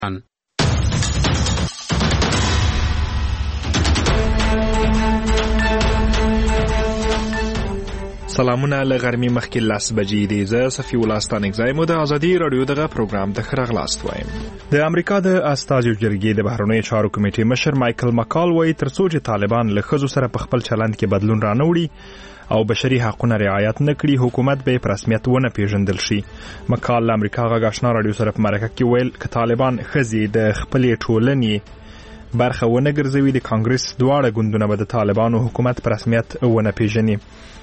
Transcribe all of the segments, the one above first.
سلامونه له غرمې مخکې 10 بجې دي. زه صفي الله ستانکزی مو د ازادي رادیو دغه پروګرام ته خراغلاست وایم. د امریکا د استازو جرګې د بهرنیو چارو کمیټې مشر مایکل مکال وایي ترڅو چې طالبان له ښځو سره په خپل چلند کې بدلون رانوړي او بشري حقوقونه رعایت نکړي، حکومت به په رسمیت ونه پیژندل شي. مکال له امریکا غږ آشنا رادیو سره په مرکه کې ویل ک طالبان ښځې د خپلې ټولنې برخه ونه ګرځوي، د کانګرس دواړه ګوندونه به د طالبانو حکومت په رسمیت ونه پیژني.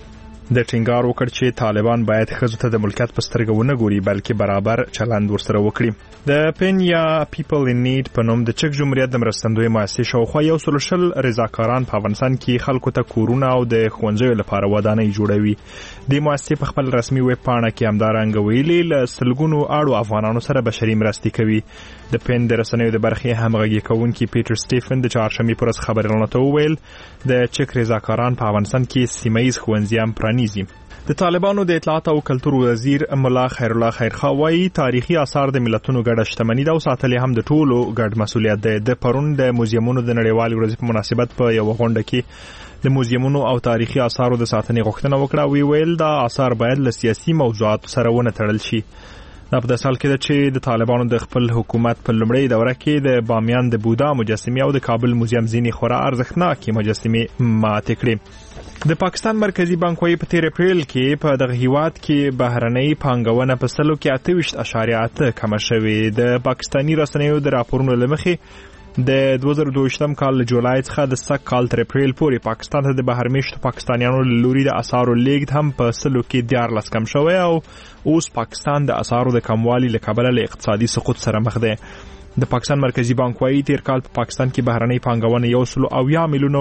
د ټینګار وکړ چې طالبان باید ښځو ته د ملکیت په سترګه ونه ګوري بلکې برابر چلند ورسره وکړي. د پن یا پیپل ان نیډ په نوم د چک جمهوریت د مرستندوی مؤسسې شاوخوا 140 رضاکاران په افغانستان کې خلکو ته کورونه او د ښوونځیو لپاره ودانۍ جوړوي. د مؤسسې په خپل رسمي ویب پاڼه کې همدارنګه ویلي له سلګونو اړو افغانانو سره بشري مرستې کوي. د پن د رسنیو د برخې همغږي کوونکي پیټر سټیفن د چهارشنبې پر ورځ خبرونه ته وویل د چک رضاکاران په افغانستان کې سیمه‌ییز ښوونځي هم پرانیزي. د طالبانو د اطلاعات او کلتور وزیر ملا خیر الله خیرخوا وایي تاریخي آثار د ملتونو ګډه شتمني ده او ساتل هم د ټولو ګډ مسؤلیت دی. د پرون د موزیمونو د نړیوالې ورځې په مناسبت په یو غونډه کې د موزیمونو او تاریخي آثارو د ساتنې غوښتنه وکړه. ویل دا آثار باید له سیاسي موضوعاتو سره ونه تړل شي. دا په داسې حال کې ده چې د طالبانو د خپل حکومت په لومړۍ دوره کې د بامیان د بودا مجسمې او د کابل موزیم ځینې خورا ارزښتناکې مجسمې ماتې کړې. د پاکستان مرکزی بانک وايي په 13 اپریل کې په دغه هیواد کې بهرنۍ پانګونه په سلو کې 28.8 کمه شوې. د پاکستانی رسنیو د راپورونو لمخې د 2022 کال له جولای څخه د سږ کال تر اپریل پورې پاکستان ته د بهرمېشتو پاکستانیانو له لوري د اسعارو لیږد هم په سلو کې 14 کم شوی او اوس پاکستان د اسعارو د کموالي له کبله له اقتصادي سقوط سره مخ دی. د پاکستان مرکزی بانک وايي تیر کال په پاکستان کې بهرنۍ پانګونه 1.7 میلیونو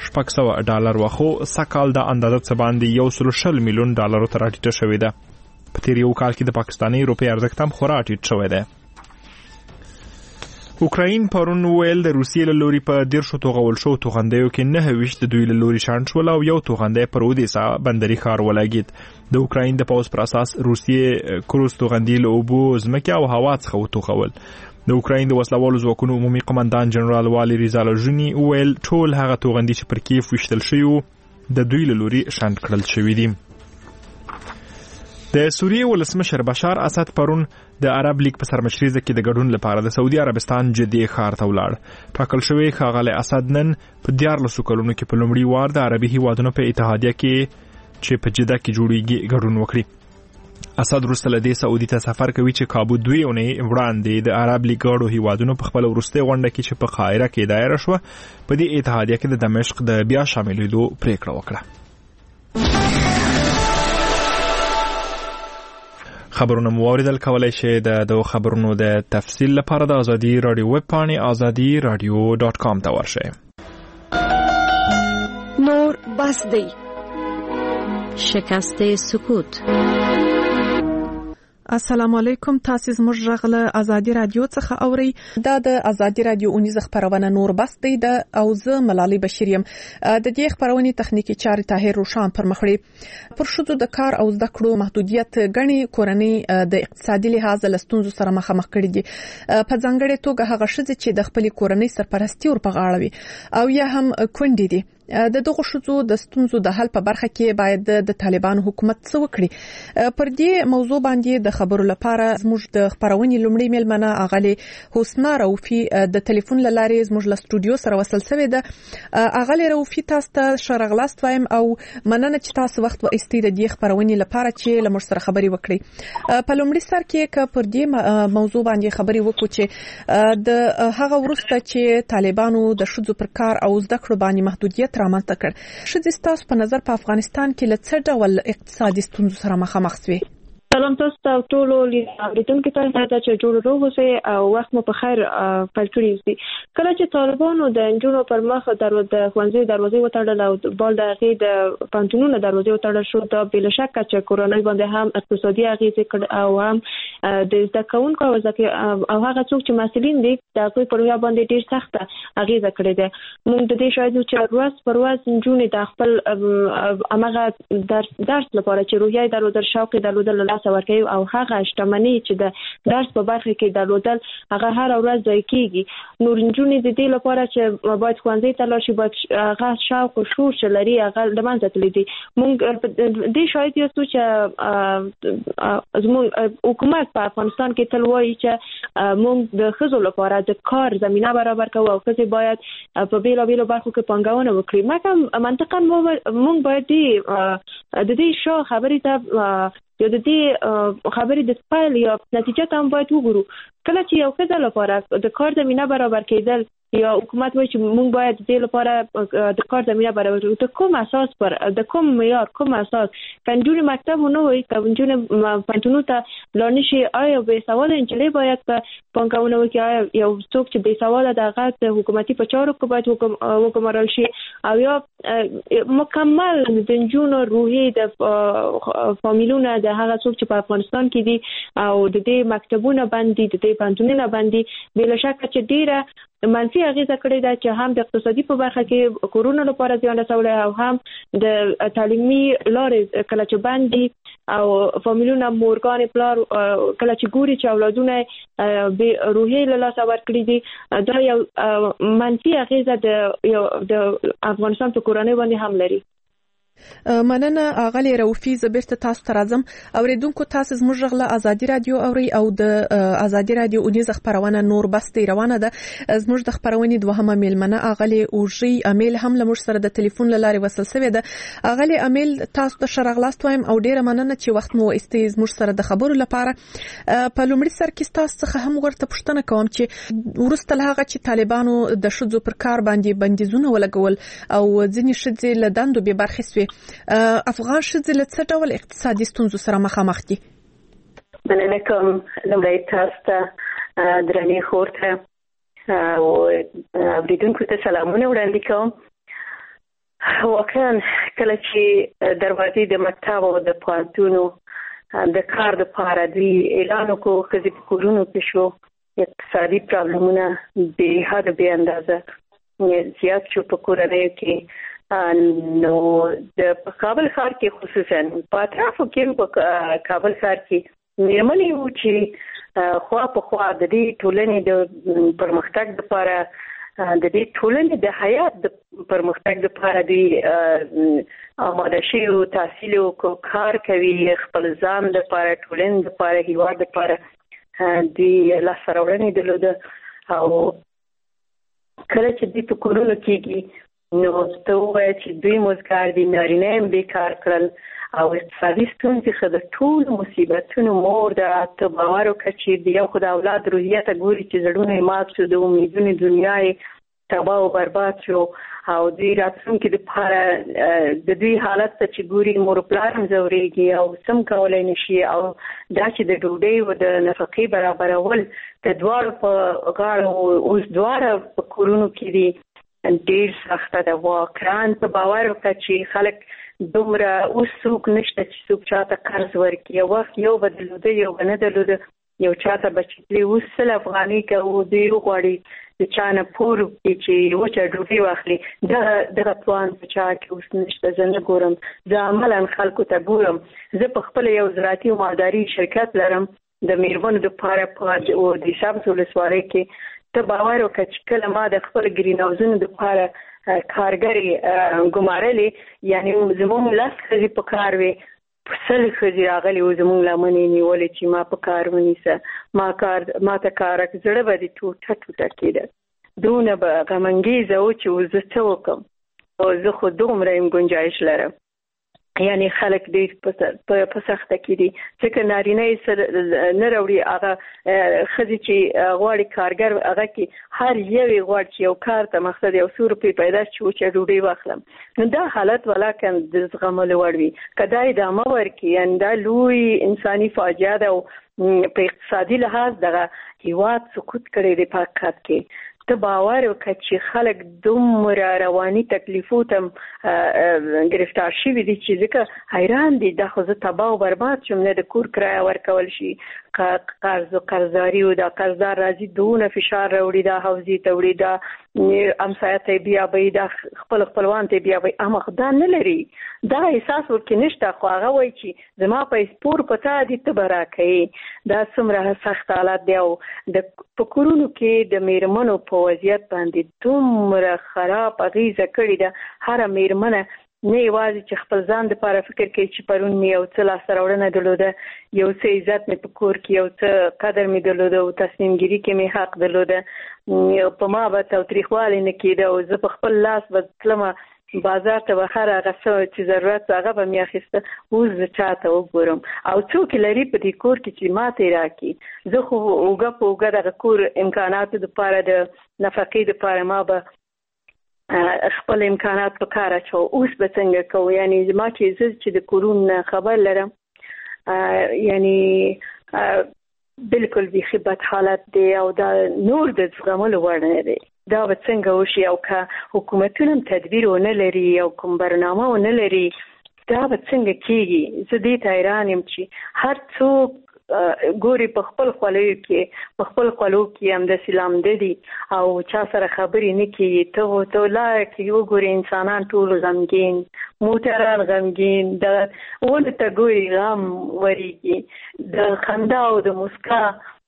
$600 وخو سږ کال د اندازه څه باندې 120 میلیون ډالرو ته راټیټه شوې ده. په تیر یو کال کې د پاکستاني روپۍ ارزښت هم خورا ټیټ شوی دی. اوکراین پرون ویل د روسیې له لوري په 10 توغول شو توغندیو کې 9 د دوی له لوري شانډ شول او یو توغندی پر اودیسا بندري ښار ولګید. د اوکراین د پوز پر اساس روسیې کروز توغندي له اوبو ځمکې او هوا څخه وټوغول. د اوکراین د وسلوالو ځواکونو عمومي قومندان جنرال والی ریزالوژني ویل ټول هغه توغندي چې پر کیف وشتل شوی د دوی له لوري شانډ کړل شوی دي. د سوریې ولسمشر بشار اسد پرون د عرب لیگ په سرمشريزه کې د ګډون لپاره د سعودي عربستان جدي ښار ته ولاړ. ټاکل شوی ښاغلی اسد نن په 14 کلونو کې په لومړي وار د عربي هیوادونو په اتحادیه کې چې په جده کې جوړیږي ګډون وکړي. اسد وروسته له دې سعودي ته سفر کوي چې کابو 2 اونۍ وړاندې د عرب لیگ ګډو هیوادونو په خپل وروستي غونډه کې چې په قاهره کې دایره شو په دې اتحادیه کې د دمشق د بیا شاملېدو پریکړه وکړه. خبرونه مو اوریدل، کولای شئ د خبرونو د تفصیل لپاره د ازادي رادیو ویب پاڼې azadi.radio.com ته ورشئ. نور بس دی شکست سکوت. السلام علیکم، تاسو زموږ غږ له ازادي رادیو څخه اورئ. دا د ازادي رادیو اونیزه خبرونه نور بس دی د او زه ملالۍ بشیر یم. د دې خبرونې تخنیکی چارې طاهر روشان پر مخ وړي. پر شذو د کار او زده کړو محدودیت غني کورنۍ د اقتصادي لحاظ له ستونزو سره مخامخ کړي دي. په ځانګړي توګه هغه شذې چې د خپل کورنۍ سرپرستی ور په غاړه وي او یا هم کونډې دي. د دغه شذو د ستونزو د حل په برخه کې باید د طالبانو حکومت څه وکړي. پر دې موضوع باندې د خبرو لپاره زموږ د خبرونې لومړی میلمنه اغلی حسنا روفي د ټلیفون لارې زموږ له سټوډیو سره وصل شوې ده. اغلی روفي تاسو ته شرغلاست وایم او مننه چې تاسو وخت واستید د دې خبرونې لپاره چې لمر سره خبري وکړي. په لومړي سر کې ک پر دې موضوع باندې خبري وکړو چې د هغه ورسته چې طالبانو د شذو پر کار او زده کړو باندې محدودیت رامنځته کړ. شذې تاسو په نظر په افغانستان کې له څه ډول اقتصادي ستونزو سره مخامخ شوي؟ سلام تاسو ته ټول لیدونکو ته چې جوړ روغ اوسئ او وخت مو په خیر پیل کړی اوسئ. کله چې طالبانو د انجونو پر مخ دروازه ښوونځي دروازې وتړل او بال د هغې د پانتونونو دروازې وتړل شو، دا بل شک چې کورونای باندې هم اقتصادي اغیزې کړ او هم د زده کوونکو او هغه څوک چې مسؤلین دي د هغوی پر ویا باندې ډېر سخته اغیزه کړې ده. موږ د دې شاهد یو چې ورځ پر ورځ انجونې د خپل هغه درس لپاره چې روحیه درلودل شوق درلودل لاس ورکوي او هغه شتمنۍ چې د درس په برخه کې درلودل هغه هر ورځ ځای کیږي. نور نجونې د دې لپاره چې باید ښوونځي ته لاړ شي باید هغه شوق او شور چې لري هغه له منځه تللی دي. موږ دې شاید یو څه چې زموږ حکومت په افغانستان کې تل وایي چې موږ د ښځو لپاره د کار زمینه برابر کوو او ښځې باید په بیلابیلو برخو کې پانګونه وکړي. مګر منطقاً موږ باید د دې شو خبرې ته یا د دې خبرې د فایل یا نتیجه ته هم باید وګورو. کله چې یو ښځه لپاره د کار زمینه برابر کېدل یا حکومت وایي چې موږ باید د دې لپاره د کار زمینه برابر کړو، د کوم اساس پر د کوم معیار کوم اساس کنجونې مکتب نه وي کنجونې پنځونو ته لاړ نشي؟ آیا بې سواده نجلۍ باید په پانګونه وکړي؟ آیا یو څوک چې بې سواده د هغه حکومتي په چارو کې باید وګمارل شي؟ او یا مکمل د نجونو روحي د فامیلونه د هغه څوک چې په افغانستان کې دي او د دې مکتبونه باندې د دې پنځونونه باندې بلا شک چې ډیره منفي اغیزه کړې ده چې هم د اقتصادي په برخه کې کورونو لپاره زیان رسولی او هم د تعلیمي لارې کله چې باندې او فامیلونه مورګانې پلار کله چې ګوري چې اولادونه به روحي له لاسه ورکړي دي دا یو منفي اغیزه د افغانستان په کورنۍ باندې هم لري. مننه اغلی روفي زبرت تاسو ته راځم. اوریدونکو تاسو زموږ غله ازادي رادیو اوري او د ازادي رادیو اونیزه خبرونه نور بستي روانه ده. زموږ د خبرونې دوهمه میلمنه اغلی اوجي امیل هم لمر سره د ټلیفون لارې وصل شوی ده. اغلی امیل تاسو ته شرغلاست وایم او ډیره مننه چې وخت مو استې زموږ سره د خبرو لپاره. په لومړي سر کې تاسو څخه هم ورته پوښتنه کوم چې ورسته هغه چې طالبانو د شذو پر کار باندې بندیزونه ولګول او ځینې شذې له دندو به برخې سوي، افغان ښځې له څه ډول اقتصادي ستونزو سره مخامخ دي؟ مننه کوم. لومړی تاسو ته درنې خور ته او اوریدونکو ته سلامونه وړاندې کوم. واقعا کله چې دروازې د مکتب او د پوهنتونو د کار دپاره دوی اعلان وکړو ښځې په کورونو کې شو، اقتصادي پرابلمونه بې حده بې اندازه زیات شو په کورنیو کې. نو د کابل ښار کې خصوصا په اطرافو کې په کابل ښار کې میرمنې وو چې خوا په خوا د دې ټولنې د پرمختګ لپاره د دې ټولنې د حیات د پرمختګ لپاره دوی آماده شوي وو، تحصیل وکړو، کار کوي، خپل ځان لپاره، ټولنې لپاره، هیواد لپاره دوی لاسته راوړنې درلوده. او کله چې دوی په کورونو کېږي نو ته ووایه چې دوی مزګار دي، نارینه هم بیکار کړل او اقتصادي ستونزې ښه د ټولو مصیبتونو مور ده. ته باور وکړه چې د یو خو د اولاد روحیه ته ګوري چې زړونه یې مات شو، د امیدونو دنیا یې تباه او برباد شو او دوی راتلونکي دپاره د دوی حالت ته چې ګوري مور پلار هم ځورېږي او څه هم کولی نه شي. او دا چې د ډوډۍ او د نفقې برابرول د دواړو په غاړه اوس دواړه په کورونو کې دي ډېر سخته ده. واقعا ته باور وکړه چې خلک دومره اوس څوک نشته چې څوک چاته قرض ورکړي. یو وخت یو به درلوده یو به نه درلوده، یو چاته به چې تلې اوس 100 افغانۍ کوو دوی وغواړي د چا نه پور وکړي چې وچه ډوډۍ واخلي. دغه توان په چا کې اوس نشته. زه نه ګورم، زه عملا خلکو ته ګورم. زه په خپله یو زراعتي او مالداري شرکت لرم د میرمنو دپاره په د سبز ولسوالۍ کې. ته باور وکړه چې کله ما د خپل ګرین هاوزونو دپاره کارګرې ګمارلې، یعنی زموږ 10 ښځې په کار وې، 100 ښځې راغلې وو زموږ لمنې نیولې چې ما په کار ونیسه، ما ته کار زړه به دې ټوټه ټوټه کېده. دونه به غمنګیزه و چې زه څه وکړم او زه خو دومره یم گنجایش لرم. یعنی خلک ډېر په سخته کې دي ځکه نارینه یې نه راوړي. هغه ښځې چې غواړي کارګر هغه کې هر یوې غواړي چې یو کار ته مقصد یو څو روپۍ پیدا شي چې ډوډۍ واخلم. نو دا حالت ولاکن د زغملو وړ وي. که دا ادامه ورکړي یعنې دا لوی انساني فاجعه ده او په اقتصادي لحاظ دغه هیواد سقوط کړی دی په حقیقت کې. ته باور وکړه چې خلک دومره رواني تکلیفو ته گرفتار شوي دي چې ځکه حیران دي. دا خو زه تباه او برباد شم، نه د کور کرایه ورکول شي، قرض او قرضداري او دا قرضدار راځي دونه فشار راوړي دا حوزې ته وړي دا امسایه ته بیا به دا خپلوان ته بیا به اما خدای نه لري دا احساس ورکې نشته خو هغه وایي چې زما په سپور پتا دي ته براکې دا څومره سخت حالات دی او د پکورونو کې د میرمنو په وضعیت باندې دومره خراب اغیزه کړې ده هر میرمنه نه یوازې چې خپل ځان د لپاره فکر کوي چې پرون مې یو څه لاسته راوړنه درلوده یو څه عزت مې په کور کې یو څه قدر مې درلوده او تصمیم ګیري کې مې حق درلوده په ما به تاوتریخوالی نه کېده او زه په خپل لاس به تلمه بازار ته بخار هغه څه چې ضرورت هغه به مې اخیسته اوس زه چاته وګورم او څوک لري په دې کور کې چې ماته راکړي زه خو اوږه په اوږه دغه کور امکاناتو دپاره د نفقې دپاره ما به خپل امکانات په کار اچو اوس به څنګه کوو یعنی زما چې زه چې د کورون خبر لرم یعنی بالکل بیخي بد حالت دی او دا نور د زغملو وړ نه دی دا به څنګه وشي او که حکومتونه تدبیر ونه لري او کوم برنامه ونه لري دا به څنګه کیږي زه دې ته حیران یم چې هر څوک ګوري په خپل خولو کې هم د سلام دي او چا سره خبرې نه کوي ته لا کې وګوري انسانان ټول غمګین موټران غمګین د ونه ته ګوري غم وریږي د خندا او د مسکا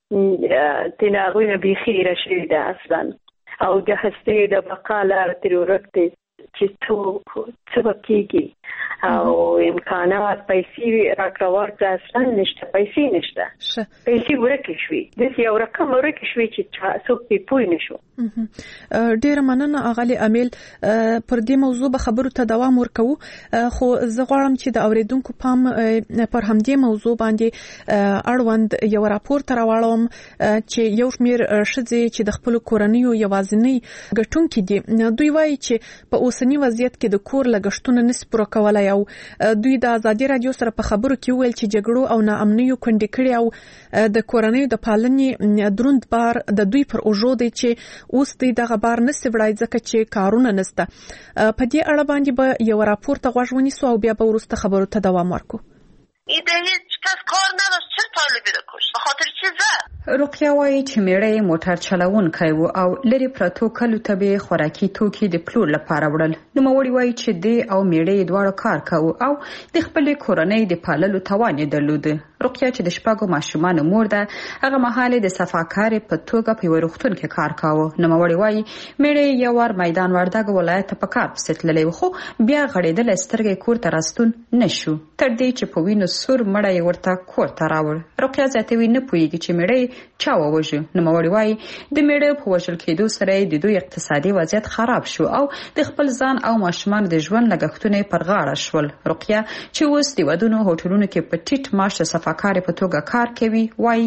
تناغونه بیخي راشي ده اصلا او د هستې د بقا لار تر ورکته چې څه کېږي او امکانات پیسې راکړور اصلا نشته پیسې نشته پیسې ورکې شوي د یو رقم ورکې شوي چې څوک په پوي نشو ډیر مننه اغلی امیل پر دې موضوع به خبرو ته دوام ورکو خو زه غواړم چې د اوریدونکو پام پر همدې موضوع باندې اړوند یو راپور تر واړم چې یو شمیر شذې چې د خپل کورنیو یوازینی ګټونکي دي دوی وایي چې په اوسنی وضعیت کې د کور لګښتونه نس پوره کولای او دوی د ازادي رادیو سره په خبرو کې ویل چې جګړو او ناامنیو کندې کړي او د کورنیو د پالنې دروند بار د دوی پر اوجو دی چې اوس دغه بار نسي وړای ځکه چې کارونه نسته په دې اړه باندې به یو راپور ته غوږ ونیسو او بیا به وروسته خبرو ته دوام ورکو ایده هیچ کس کار نداشت چه طالبی رو کش به خاطر چیزه رقیه وایي چې میړه موټر چلوونکی و او لري پرتو کلو ته به خوراکي توکي د پلور لپاره وړل نوموړي وایي چې دی او میړه دواړه کار کوي او د خپل کورنۍ د پاللو توان یې درلود رقیه چې د شپږو ماشومان مور ده هغه مهاله د صفاکار په توګه په ورختون کې کار کاوه نوموړي وایي میړه یو ور میدان وردګ ولایت په کار پسټللې خو بیا غړېدل سترګې کور ته راستون نشو تر دې چې په وینو سور مړی ورته کور ته راوړ رقیه زیاتوي نه پوهیږي چې میړه چا ووژه نوموړي وایي د میړه په وژل کېدو سره د دوی اقتصادي وضعیت خراب شو او د خپل ځان او ماشومان د ژوند لګښتونه پر غاړه شول رقیه چې اوس د ودونو هوټلونو کې په ټیټ معاش صفاکار په توګه کار کوي وایي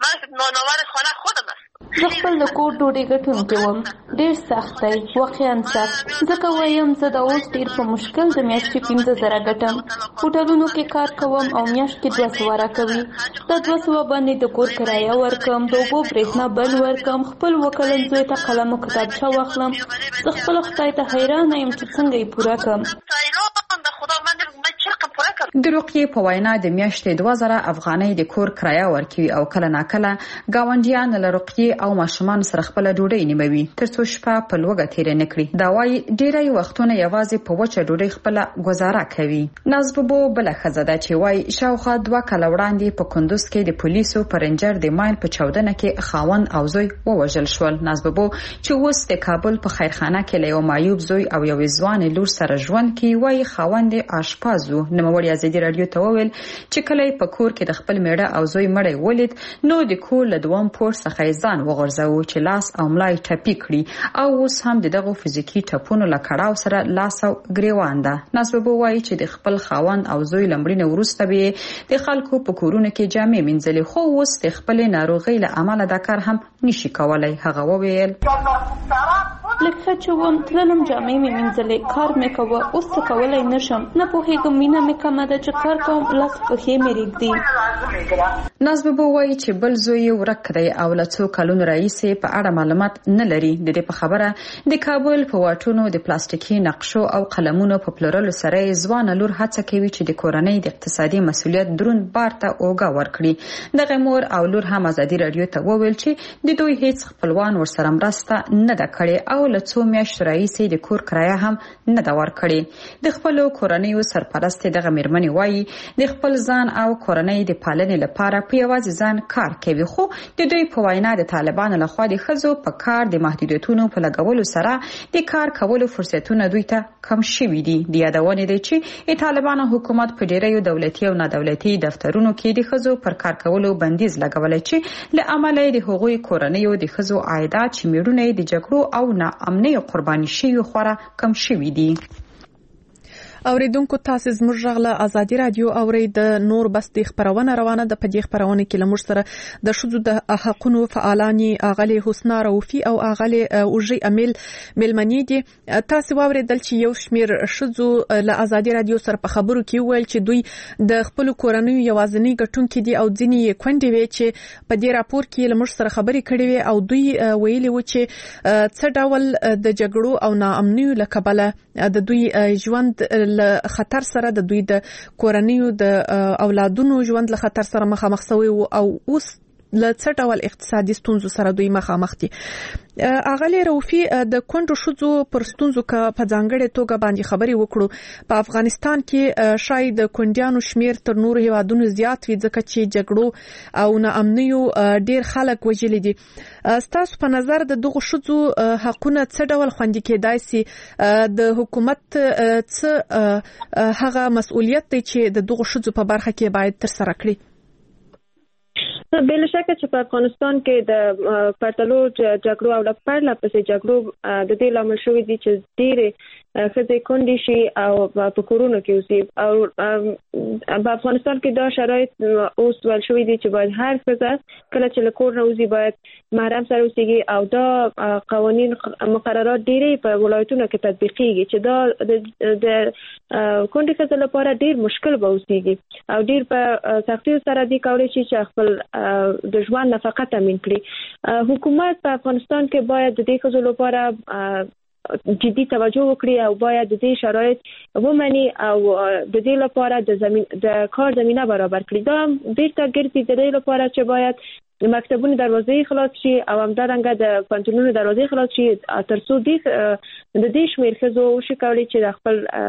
زه خپل د کور ډوډۍ ګټونکی وم ډېر سخت دی واقعا سخت ځکه وایم زه د اوس ډېر په مشکل د میاشتې 15,000 ګټم هوټلونو کې کار کوم او میاشت کې 200 راکوي دا 200 باندې د کور کرایه ورکم د اوبو برېښنا بل ورکم خپل وکلن زوی ته قلم او کتابچه واخلم زه خپل خدای ته حیران یم چې څنګه یې پوره کړم د رقیه په وینا د میاشتې 2000 افغانۍ د کور کرایه ورکوي او کله ناکله گاونډیان له رقیه او ماشومان سره خپل ډوډۍ نیموي ترڅو شپه په لوګه تیر نه کړي دا وايي ډیری وختونه یوازې په وچه ډوډۍ خپل گزاره کوي نازببو بل خزاده چې وايي شاوخوا 2 کال وړاندې په کندوز کې د پولیسو پرنجر د مایل په 14 کې خاوند او زوی ووژل شول نازببو چې اوس د کابل په خیرخانه کې له یو معیوب زوی او یو ځوان لور سره ژوند کوي وايي خاوند آشپازو نوموړي ازادي رادیو ته وویل چې کله په کور کې د خپل میړه او زوی مړی ولید نو د کور له دوام پور څخه ځان وغورځاو چې لاس او ملای ټپي کړي او اوس هم دغه فزیکی ټپونو له کړهو سره لاس او ګریوان ده نازببو وایي چې د خپل خاوند او زوی لمړینه وروسته به د خلکو په کورونو کې جامې مینځلې خو اوس د خپل ناروغي له امله دا کار هم نشي کولای هغه وویل لکه چې وم تلم جامې مې مینځلې کار مې کوه اوس څه کولای نشم نه پوهېږم مینه مې کمه ده چې کار کوم لاس پښې مې ریږدي نازبه وایي چې بل زوی ورک دی او له څو کلونو راهیسې په اړه معلومات نه لري. د دې په خبره د کابل په واټونو د پلاستیکي نقشو او قلمونو په پلورلو سره ځوان لور هڅه کوي چې د کورنۍ د اقتصادي مسؤلیت دروند بار ته اوګه ورکړي. دغه مور او لور هم ازادي رادیو ته وویل چې د دوی هیڅ خپلوان ورسره مرسته نه ده کړې او له څو میاشتو راهیسې د کور کرایه هم نه ده ورکړې. د خپلو کورنیو سرپرست دغه میرمنې وایي د خپل ځان او کورنۍ د پالنې لپاره په یوازې ځان کار کوي، خو د دوی په وینا د طالبانو لخوا د ښځو په کار د محدودیتونو په لګولو سره د کار کولو فرصتونه دوی ته کم شوي دي. د یادونې دی چې د طالبانو حکومت په ډیریو دولتي او نادولتي دفترونو کې د ښځو پر کار کولو بندیز لګولی چې له امله د هغوی کورنیو د ښځو عایدات چې میړونه د جګړو او ناامنۍ قرباني شوي خورا کم شوي دي. اوریدونکو تاسو زموږ غږ له ازادي رادیو اوري د نور بس د خبرونه روانه د پدې خبرونه کې لمر سره د شذو د حقونو فعالانی اغلی حسنا روفي او اغلی اوجي امل ملمنی دي. تاسو اوریدل چې یو شمیر شذو له ازادي رادیو سره په خبرو کې ویل چې دوی د خپل کورنۍ یوازنی ګټونکو دي او ځینی کونډې وي چې په دې راپور کې لمر سره خبرې کړې وي او دوی ویلي و چې څه ډول د جګړو او ناامنۍ لکبله د دوی ژوند له خطر سره د دوی د کورنیو د اولادونو ژوند له خطر سره مخامخ شوی او اوس له څه ډول اقتصادي ستونزو سره دوی مخامخ دي. اغلی روفي د کونډو ښځو پر ستونزو په ځانګړې توګه باندې خبرې وکړو. په افغانستان کې شاید د کونډیانو شمیر تر نورو هیوادونو زیات وي ځکه چې جګړو او ناامنیو ډیر خلک وژلي دي. ستاسو په نظر د دغو ښځو حقونه څه ډول خوندي کېدای سي؟ د حکومت څه هغه مسؤلیت دی چې د دغو ښځو په برخه کې باید تر سره کړي؟ بلا شکه چې په افغانستان کې د پرتلو جګړو او لپاره پسې جګړو د دې لامل شوی دي چې ډېرې ښځې کونډې شي او په کورونو کې اوسي او په افغانستان کې دا شرایط اوس ویل شوی دي چې باید هر ښځه کله چې له کور نه وځي باید محرم سره اوسېږي او دا قوانین مقررات ډېرې په ولایتونو کې تطبیقېږي چې دا د کونډې ښځو لپاره ډېر مشکل به اوسېږي او ډېر په سختیو سره دي کولی شي چې خپل د ژوند نفقه تامین کړي. حکومت په افغانستان کې باید د دې ښځو لپاره جدي توجه وکړي او باید د دې شرایط ومني او د دې لپاره د کار زمينه برابر کړي. دا بیرته ګرځي د دې لپاره چې باید د مکتبونو دروازې خلاص شي او همدارنګه د پوهنتونونو دروازې خلاص شي ترڅو د دې شمېر ښځو وشي کولی چې د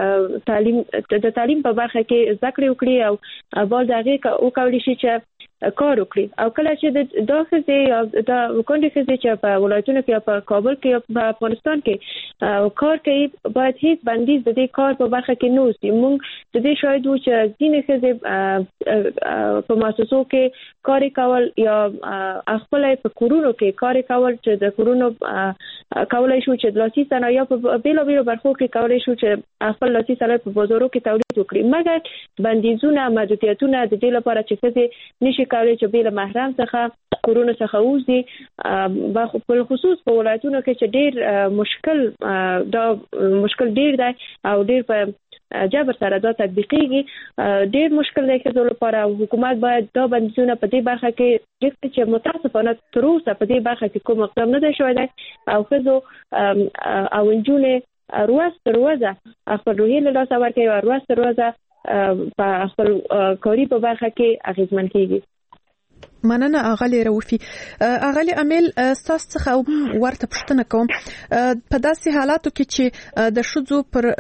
خپل تعلیم په برخه کې زده کړې وکړي او باز هغې وکولی شي چې کار وکړي. او کله چې دا ښځې یا د کونډې ښځې چې په ولایتونو کې یا په کابل کې یا په افغانستان کې کار کوي باید هیڅ بندیز د دې کار په برخه کې نه اوسي. موږ د دې شاهد وو چې ځینې ښځې په مؤسسو کې کار کول یا خپل په کورونو کې کار کول چې د کورونو کولای شو چې د لاسي صنایع په بیلابیلو برخو کې کولای شو چې خپل لاسي صنایع په بازارو کې تولید وکړي، مګر بندیزونه محدودیتونه د دې لپاره چې ښځې نشي کولای چې بیل محرم څخه کورونو څخه وځي په خصوص په ولایتونو کې چې ډېر مشکل ډېر دی او ډېر په جبر سره دا تطبیقېږي. ډېر مشکل دی ښځو لپاره او حکومت باید دا بندیزونه په دې برخه کې چې متاسفانه تر اوسه په دې برخه کې کوم اقدام نه دی شوی دی او ښځو او نجونې ورځ تر ورځه خپل روحیې له لاسه ورکوي او ورځ تر ورځه په خپل کاري په برخه کې اغېزمن کېږي. مننه اغلی روفي. اغلی امیل تاسو څخه ورته پوښتنه کوم په داسې حالاتو کې چې د ښځو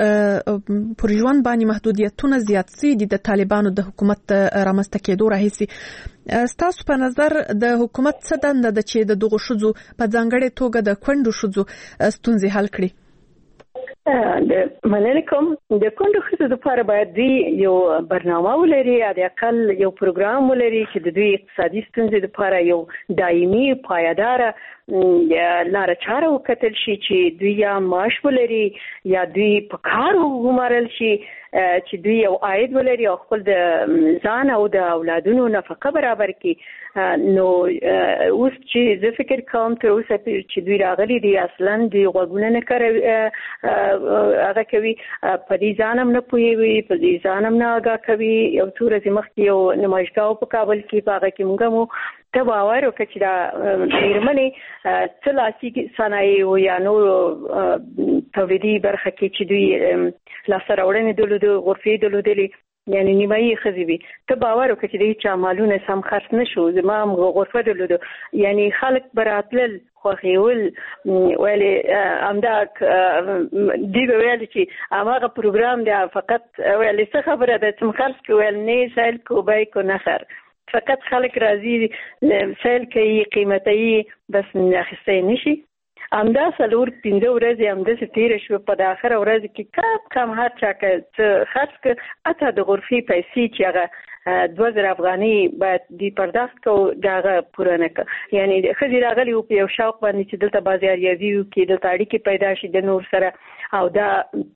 پر ژوند باندې محدودیتونه زیات سي دي د طالبانو د حکومت رامنځته کېدو راهیسي تاسو په نظر د حکومت څه دنده ده چې د دغو ښځو په ځانګړې توګه د کونډو ښځو ستونزې حل کړي؟ د مننه کوم. د کونډو ښځو لپاره باید دوی یو برنامه ولري یا د اقل یو پروګرام ولري چې د دوی اقتصادي ستونزې لپاره یو دایمي پایداره لاره چاره وکتل شي چې دوی یا معاش ولري یا دوی په کار وګمارل شي چې دوی یو عاید ولري او خپل د ځان او د اولادونو نفقه برابر کړي. نو اوس چې زه فکر کوم تر اوسه چې دوی راغلي دي اصلا دوی غوږونه نه کوي هغه کوي په دې ځان هم نه پوهیږي په دې ځان هم نه آگاه کوي. یو څو ورځې مخکې یو نمایشګاه په کابل کې په هغه کې موږ مو ته باور وکړه چې دا میرمنې څه لاسي صنایع یا نور تولیدي برخه کې چې دوی لاسته راوړنې درلودې غرفې درلودلې یعنی نیمایي ښځې وي ته باور وکړه چې د هیچا مالونه سم خرڅ نه شو. زما هم غرفه درلوده یعنی خلک به راتلل خوښېول ویلې همدا دوی به ویل چې هماغه پروګرام دی فقط ویلې څه خبره ده چې خرڅ کړو ویل نه سیل کو بای کو نخر فقط خلک راځي سیل کوي قیمتي بس اخیستی نشي. همدا 4-5 ورځې همداسې تېره شوه په د آخره ورځ کې کم هر چا که خرڅ کړه اته د غرفې پیسې چې هغه 2000 افغانۍ باید دوی پرداخت کړو د هغه پوره نه کړه. یعنی ښځې راغلي وو په یو شوق باندې چې دلته بازاریابي وکړي دلته اړیکې پیدا شي د نور سره او دا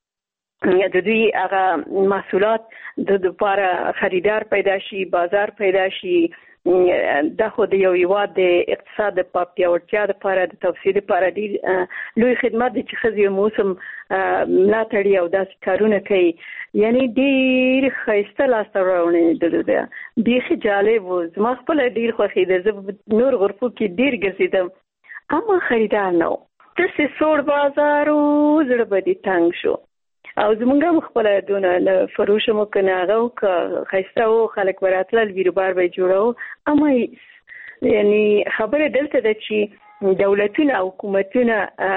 د دوی هغه محصولات د لپاره خریدار پیدا شي بازار پیدا شي. دا خو د یو هیواد د اقتصاد د پیاوړتیا لپاره د توسعې لپاره دی لوی خدمت دی چې ښځې موسم ملاتړي او داسې کارونه کوي. یعنی ډېر ښایسته لاسته راوړنې درلوده بیخي جالب و. زما خپله ډېر خوښېده زه نور غرفو کې ډېر ګرځېدم اما خریدار نه و داسې سوړ بازار و زړه به دې تنګ شو او زمونږ هم خپله دونه فروش مو که نه هغه و که ښایسته و خلک به راتلل بیروبار به یې جوړو اما یعنی خبره دلته ده چې دولتونه او حکومتونه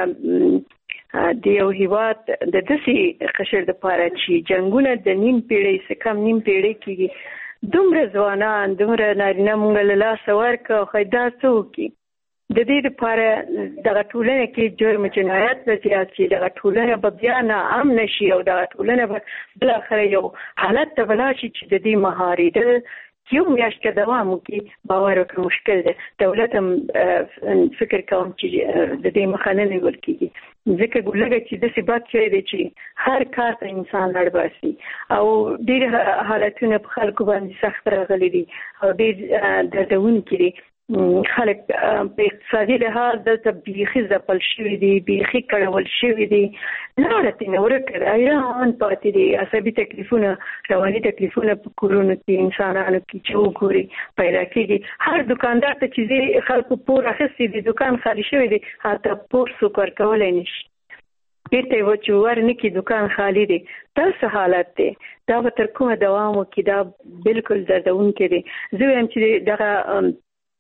د یو هیواد د داسې قشر دپاره چې جنګونه د نیم پیړۍ څه کم نیم پیړۍ کېږي دومره ځوانان دومره نارینه مونږ له لاسه ورکړه او ښایي دا څه وکړي. د دې لپاره دغه ټولنه کې جرم جنایت به زیات شي دغه ټولنه به بیا ناامنه شي او دغه ټولنه به بالاخره یو حالت ته به لاړ شي چې د دې مهارېدل یو میاشت که دوام وکړي باور وکړه مشکل دی. دولت هم فکر کوم چې د دې مخه نه نیول کېږي ځکه لږه چې داسې بد شی دی چې هر کار ته انسان لړ باسي او ډېر حالتونه په خلکو باندې سخت راغلي دي او ډېر دردونکي دي. خلک په اقتصادي لحاظ دلته بیخي ځپل شوي دي بیخي کړول شوي دي لاره ترې نه ورکه حیران پاتې دي. عصبي تکلیفونه رواني تکلیفونه په کورونو کې انسانانو کې چې وګوري پیدا کېږي. هر دکاندار ته چې خلکو پور اخیستی دي دکان خالي شوی دی حتی پور څوک ورکولی نشي بیرته یې چې ورنه کړي دکان خالي دی. دا څه حالت دی دا به تر کومه دوام وکړي دا بالکل دردونکی دی. زه وایم چې دغه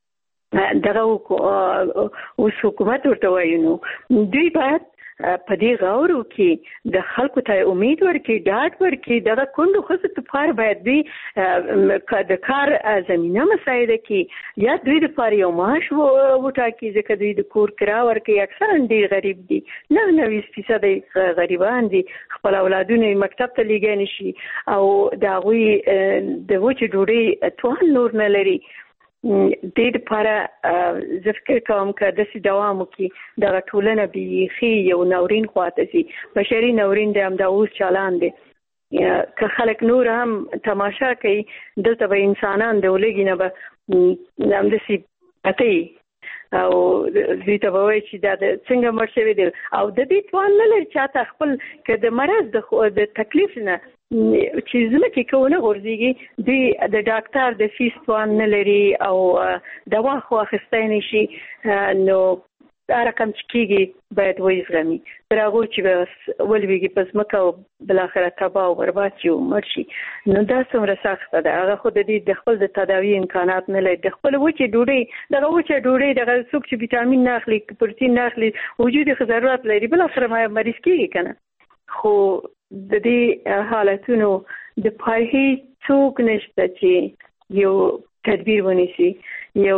اوس حکومت ورته وایي نو دوی باید په دې غور وکړي د خلکو ته امید ورکړي ډاډ ورکړي دغه کونډو ښځو لپاره باید دوی د کار زمینه مساعده کړي یا دوی لپاره یو معاش وټاکي ځکه دوی د کور کرا ورکوي اکثرا ډېر غریب دي 99% غریبان دي خپل اولادونه مکتب ته لیږی نه شي او د هغوی د وچې ډوډۍ توان نور نه لري. دې لپاره زه فکر کوم که داسې دوام وکړي دغه ټولنه بیخي یو ناورین خواته ځي. بشري ناورین دی همدا اوس چالان دی که خلک نور هم تماشا کوي دلته به انسانان د ولږي نه به همداسې پته او دوی ته به وایي چې دا څنګه مړ شوي دي او د دې توان نه لري چاته خپل که د مرض د تکلیف نه چې ځمکې که ونه غورځېږي دوی د ډاکټر د فیس توان نه لري او دوا خو اخیستی نه شي نو دا رقم چې کېږي باید ویزغمي تر هغو چې به ولوېږي په ځمکه او بالاخره تباه او برباد شي او مړ شي نو دا څومره سخته ده. هغه خو د دې د خپل د تداوي امکانات نه لري د خپل وچې ډوډۍ دغه وچه ډوډۍ دغه څوک چې ویټامین نه اخلي پروټین نه اخلي وجود یې ضرورت لري بالاخره مریض کېږي که نه خو د دې حالتونو د پای څوک نشته چې یو تدبیر ونیسي. یو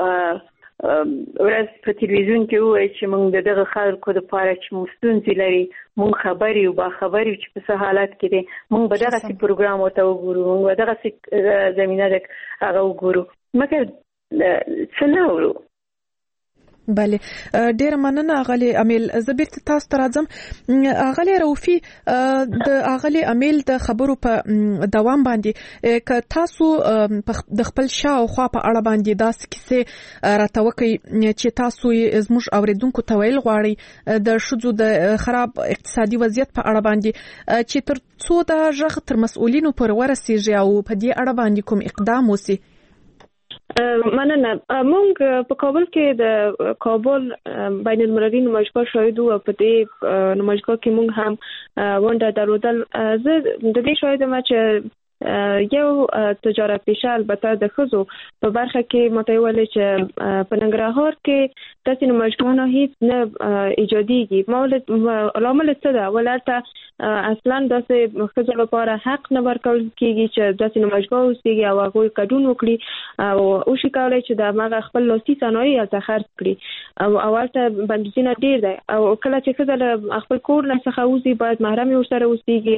ورځ په تلویزیون کې ووایي چې موږ دغه خلکو دپاره چې موږ ستونزې لري موږ خبر یو باخبر یو چې په څه حالت کې دی موږ به دغسې پروګرام ورته وګورو موږ به دغسې زمینه د هغه وګورو مګر څه نه اورو. بله ډیر مننه اغلی امیل زبیرت تاسو ته راځم اغلی روفي د اغلی امیل د خبرو په دوام باندې ک تاسو د خپل شاو خوا په اړه باندې داس کیسه راتوکي چې تاسو زموږ اوریدونکو ته ویل غواړي د شذو د خراب اقتصادي وضعیت په اړه باندې چې تر څو د ژغ تر مسؤلینو پر ورسیږي او په دې اړه باندې کوم اقدام وسی مننه مونږ په کابل کې د کابل بین المللي نمایشګاه شاهد وو په دې نمایشګاه کې مونږ هم ونډه درلودل زه د دې شاهد ما چې یو تجارت پیشه البته د خزو په برخه کې متویل چې په ننګرهار کې تاسو نمایشګاه هیڅ نه ایجاديږي علامه څه ده ولته اصلا داسې خزو لپاره حق نه ورکول کیږي چې داسې نمایشګاه وسیږي او هغه کډون وکړي او شي کولای چې د هغه خپل لاسي صنایع ته خرڅ کړي او اولته بندیزونه ډیر دی او کله چې خزو خپل کور نه څخه وځي باید محرم ورسره وسیږي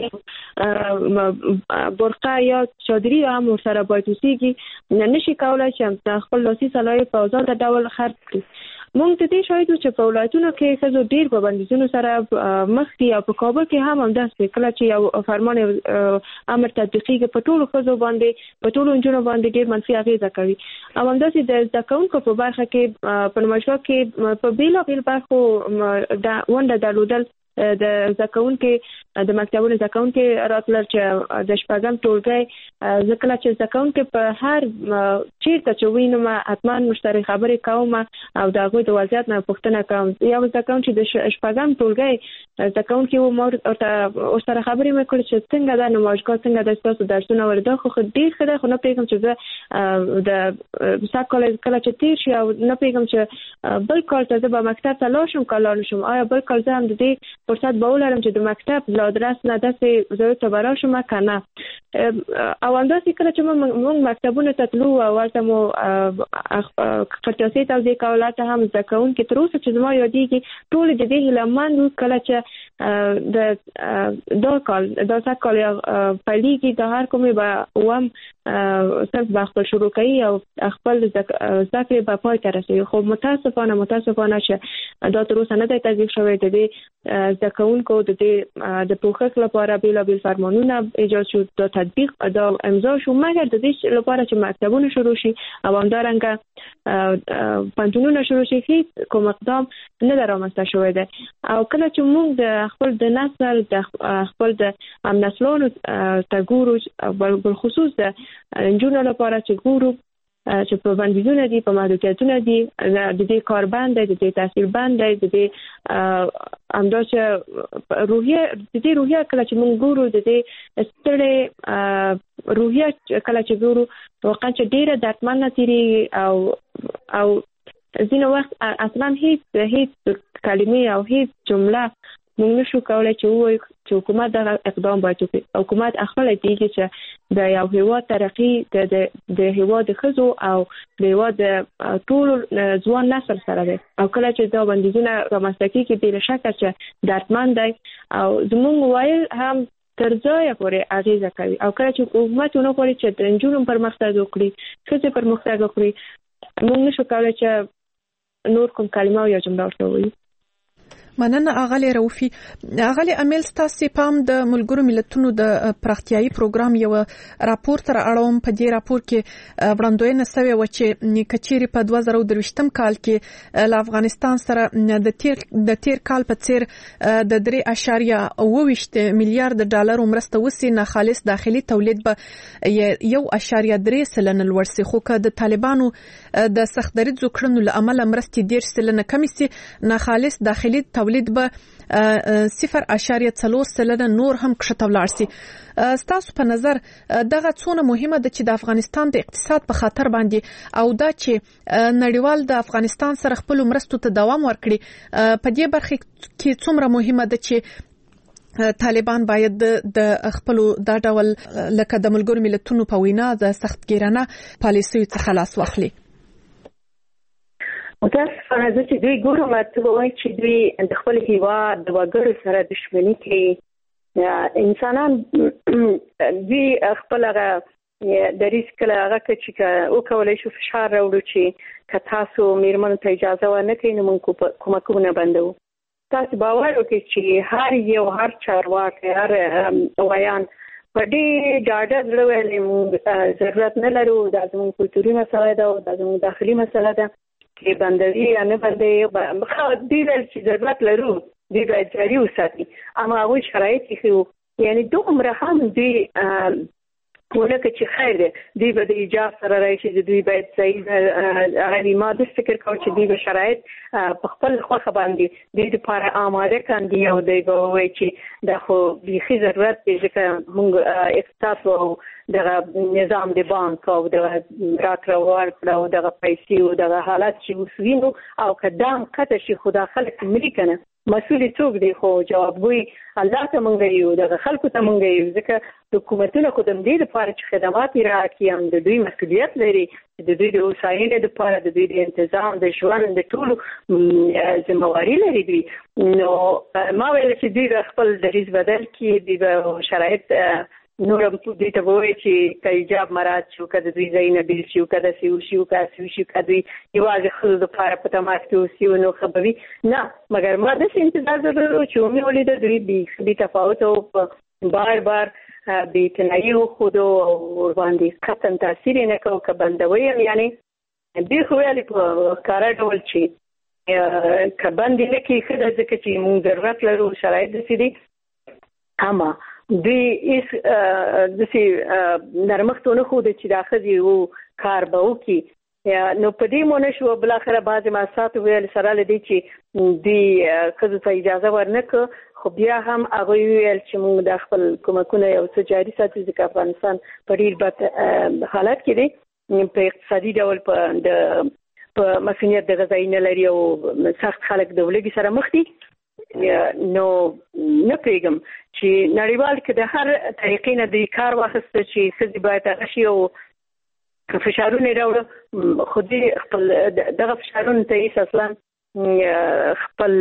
برقه یا چادري هم ورسره باید وسیږي نشي کولای چې خپل لاسي صنایع په آزاد ډول خرڅ کړي مونږ د دې شاهدو چې په ولایتونو کې خزو ډیر په بندیزونو سره مخ دي او په کابل کې هم همداسې کله چې یو فرمان امر تطبیقیږي په ټولو خزو باندې په ټولو انجونو باندې ډیر منفي اغیزه کوي او همداسې د ځکهونکو په برخه کې په نمایشګاه کې په بیلابیل برخو ونډه درلودل د ځکهونکو د مکتبونو ځکهونکو راتلل چې د شپږم ټولګي ځکه چې ځکهونکو په هر چیرته چې وینم حتمان مشترک خبرې کوم او دغه د وضعیت نه پوښتنه کوم یو ځکهونکو چې د شپږم ټولګي ځکهونکو مور او سره خبرې مکړي چې څنګه د نمایشګاه څنګه د تاسو درسونه ورده خو ډیر خدای خو نه پیغام چې د ساکولې کله چې تیر شي او نه پیغام چې بل کال ته به مکتب ته لاړم کالان شم آیا بل کال زه هم د دې فرصت به ولرم چې د مکتب لا درس نه داسې زه ته براشم کنه او انداسې کله چې موږ مکتبونه ته تلو او ورته مو خرطاسي توزیع کولاته هم ځکهون کې تر اوسه چې زما یادېږي ټول د دې لمن کله چې دا کال پلیږي د هر کومه به وم صرف به خپل شروع کوي او خپل ذکر به پای ته رسوي خو متاسفانه چې دا تر اوسه نه دی تطبیق شوی د دې ځکهونکو د پوښښ لپاره بیلابیل فرمانونه ایجاد شو د تطبیق دا امضا شو مګر د دې لپاره چې مکتبونه شروع شي او همدارنګه پنځونونه شروع شي هیڅ کوم اقدام نه درامسته شوی دی او کله چې موږ د خپل د نسل د خپل د نسلونو تګورو بل خصوص د انجونو لپاره چې ګورو چې په بندیزونه دي په محدودیتونه دي د دې کار بند دی د دې تحصیل بند دی د دې همداسې روحیه کله چې موږ ګورو د دې ستړي روحیه کله چې ګورو واقعا چې ډیره دردمنه تیری او ځینې وخت اصلا هیڅ کلمې او هیڅ جمله موږ نشو کولای چې وایو چې حکومت دا اقدام باید وکړي حکومت خپل دیږي چې د یو هیواد ترقی د هیواد خزو او د هیواد ټول ځوان نسل سره دی او کله چې دا بندیزونه رامنځته کیږي بې شک چې دردمن دی او زموږ وایل هم تر ځایه پورې اغیزه کوي او کله چې حکومت ونه غواړي چې د نجونو پرمختګ وکړي ښځې پرمختګ وکړي موږ نشو کولای چې نور کوم کلمه یا جمله ورته ووایو مننه اغلی روفي اغلی امیل ستاسو پام د ملګرو ملتونو د پراختیایي پروګرام یو راپور تر اړوم په دې راپور کې وړاندوینه شوی و چې کچيري په 2023م کال کې له افغانستان سره د تیر کال په څیر د 3.28 میلیارډ ډالر مرسته وسی نه خالص داخلي تولید به 1.3 لوړ سي خو که د طالبانو د سخت دریځ کړنو لامل مرستې 10% کم سي نه خالص داخلي تولید به 0.4 نور هم کښته ولاړ سي ستاسو په نظر دغه څونه مهمه ده چې د افغانستان د اقتصاد په خاطر باندې او دا چې نړیوال د افغانستان سره خپل مرستو ته دوام ورکړي په دې برخه کې څومره مهمه ده چې طالبان باید د خپل دا ډول لکه د ملګرو ملتونو په وینا د سختګیرانه پالیسیو څخه لاس واخلي متاسفانه زه چې دوی ګورم ته وایي چې دوی د خپل هیواد د وګړو سره دښمني کوي انسانان دوی خپل د ریس کله هغه چې او کولای شو فشار راوړو چې که تاسو میرمنو ته اجازه ورنکړئ نو موږ کومکونه بندو. تاسو باور وکړئ چې هر چارواکي هر ویان په دې ډاډه زړه ویلي موږ ضرورت نه لرو، دا زموږ کلتوري مسله ده او دا زموږ داخلي مسله ده چې بندوي یا نه بندوي. دوی ویل چې ضرورت لرو، دوی باید جاري وساتي، اما هغوی شرایط یې ښیو. یعنې دومره هم دوی ولکه چې خیر دی دوی به د ایجاب سره راشي، دوی باید صحیح ما داسې فکر کوم چې دوی به شرایط په خپل خوښه باندې دوی دپاره آماده کاندي او دوی به ووایي چې دا خو بیخي ضرورت دی ځکه موږ اقتصاد او دغه نظام د بانک او دغه راکړه ورکړه او دغه پیسې او دغه حالات چې اوس وینو او که دا هم قطع شي خو دا خلک مري که نه، مسؤل څوک دی؟ خو جوابګوی الله ته مونږ یو، دغه خلکو ته مونږ یو، ځکه حکومتونه خو د دې لپاره چې خدمات یې راکړي هم د دوی مسؤلیت لري، د دوی د هوساینې لپاره د دوی د انتظام د ژوند د ټولو ذمهواري لري دوی. نو ما ویل چې دوی به خپل دریځ بدل کړي، دوی به شرایط نور هم دوی ته ووایي چې که ایجاب مراعات شي، که د دوی ځایونه بیل شي، که داسې وشي، که هسې وشي، که دوی یوازې ښځو دپاره په تماس کې اوسي نو ښه به وي. نه، مګر ما داسې انتظار درلودو چې ومې ولیده دوی بې تفاوت او بار بېاعتنایي وښودو او ورباندې قطعا تاثیر یې نه کوو که بندوي هم. یعنې دوی خو ویلې په ښکاره ډول چې که بند یې نه کړي ښه ده ځکه چې موږ ضرورت لرو، شرایط داسې دي. اما دوی هیڅ داسې نرمښت ونه ښوده چې دا ښځې کار به وکړي. نو په دې مو نه شو بالاخره بعضې محصاتو ویل سره له دې چې دوی ښځو ته اجازه ورنه کړه، خو بیا هم هغوی ویل چې موږ د خپل کومکونه یو څه جاري ساتو ځکه افغانستان په ډېر بد حالت کې دی، په اقتصادي ډول په مسؤلیت د غذایي نه لري او سخت خلک د ولږې سره مخ دي. نو نه پرېږم چې نړیوال که د هر طریقې نه د کار واخیسته چې ښځې باید هغه شي او فشارونه یې راوړه، خو دوی خپل دغه فشارونو ته هېڅ اصلا خپل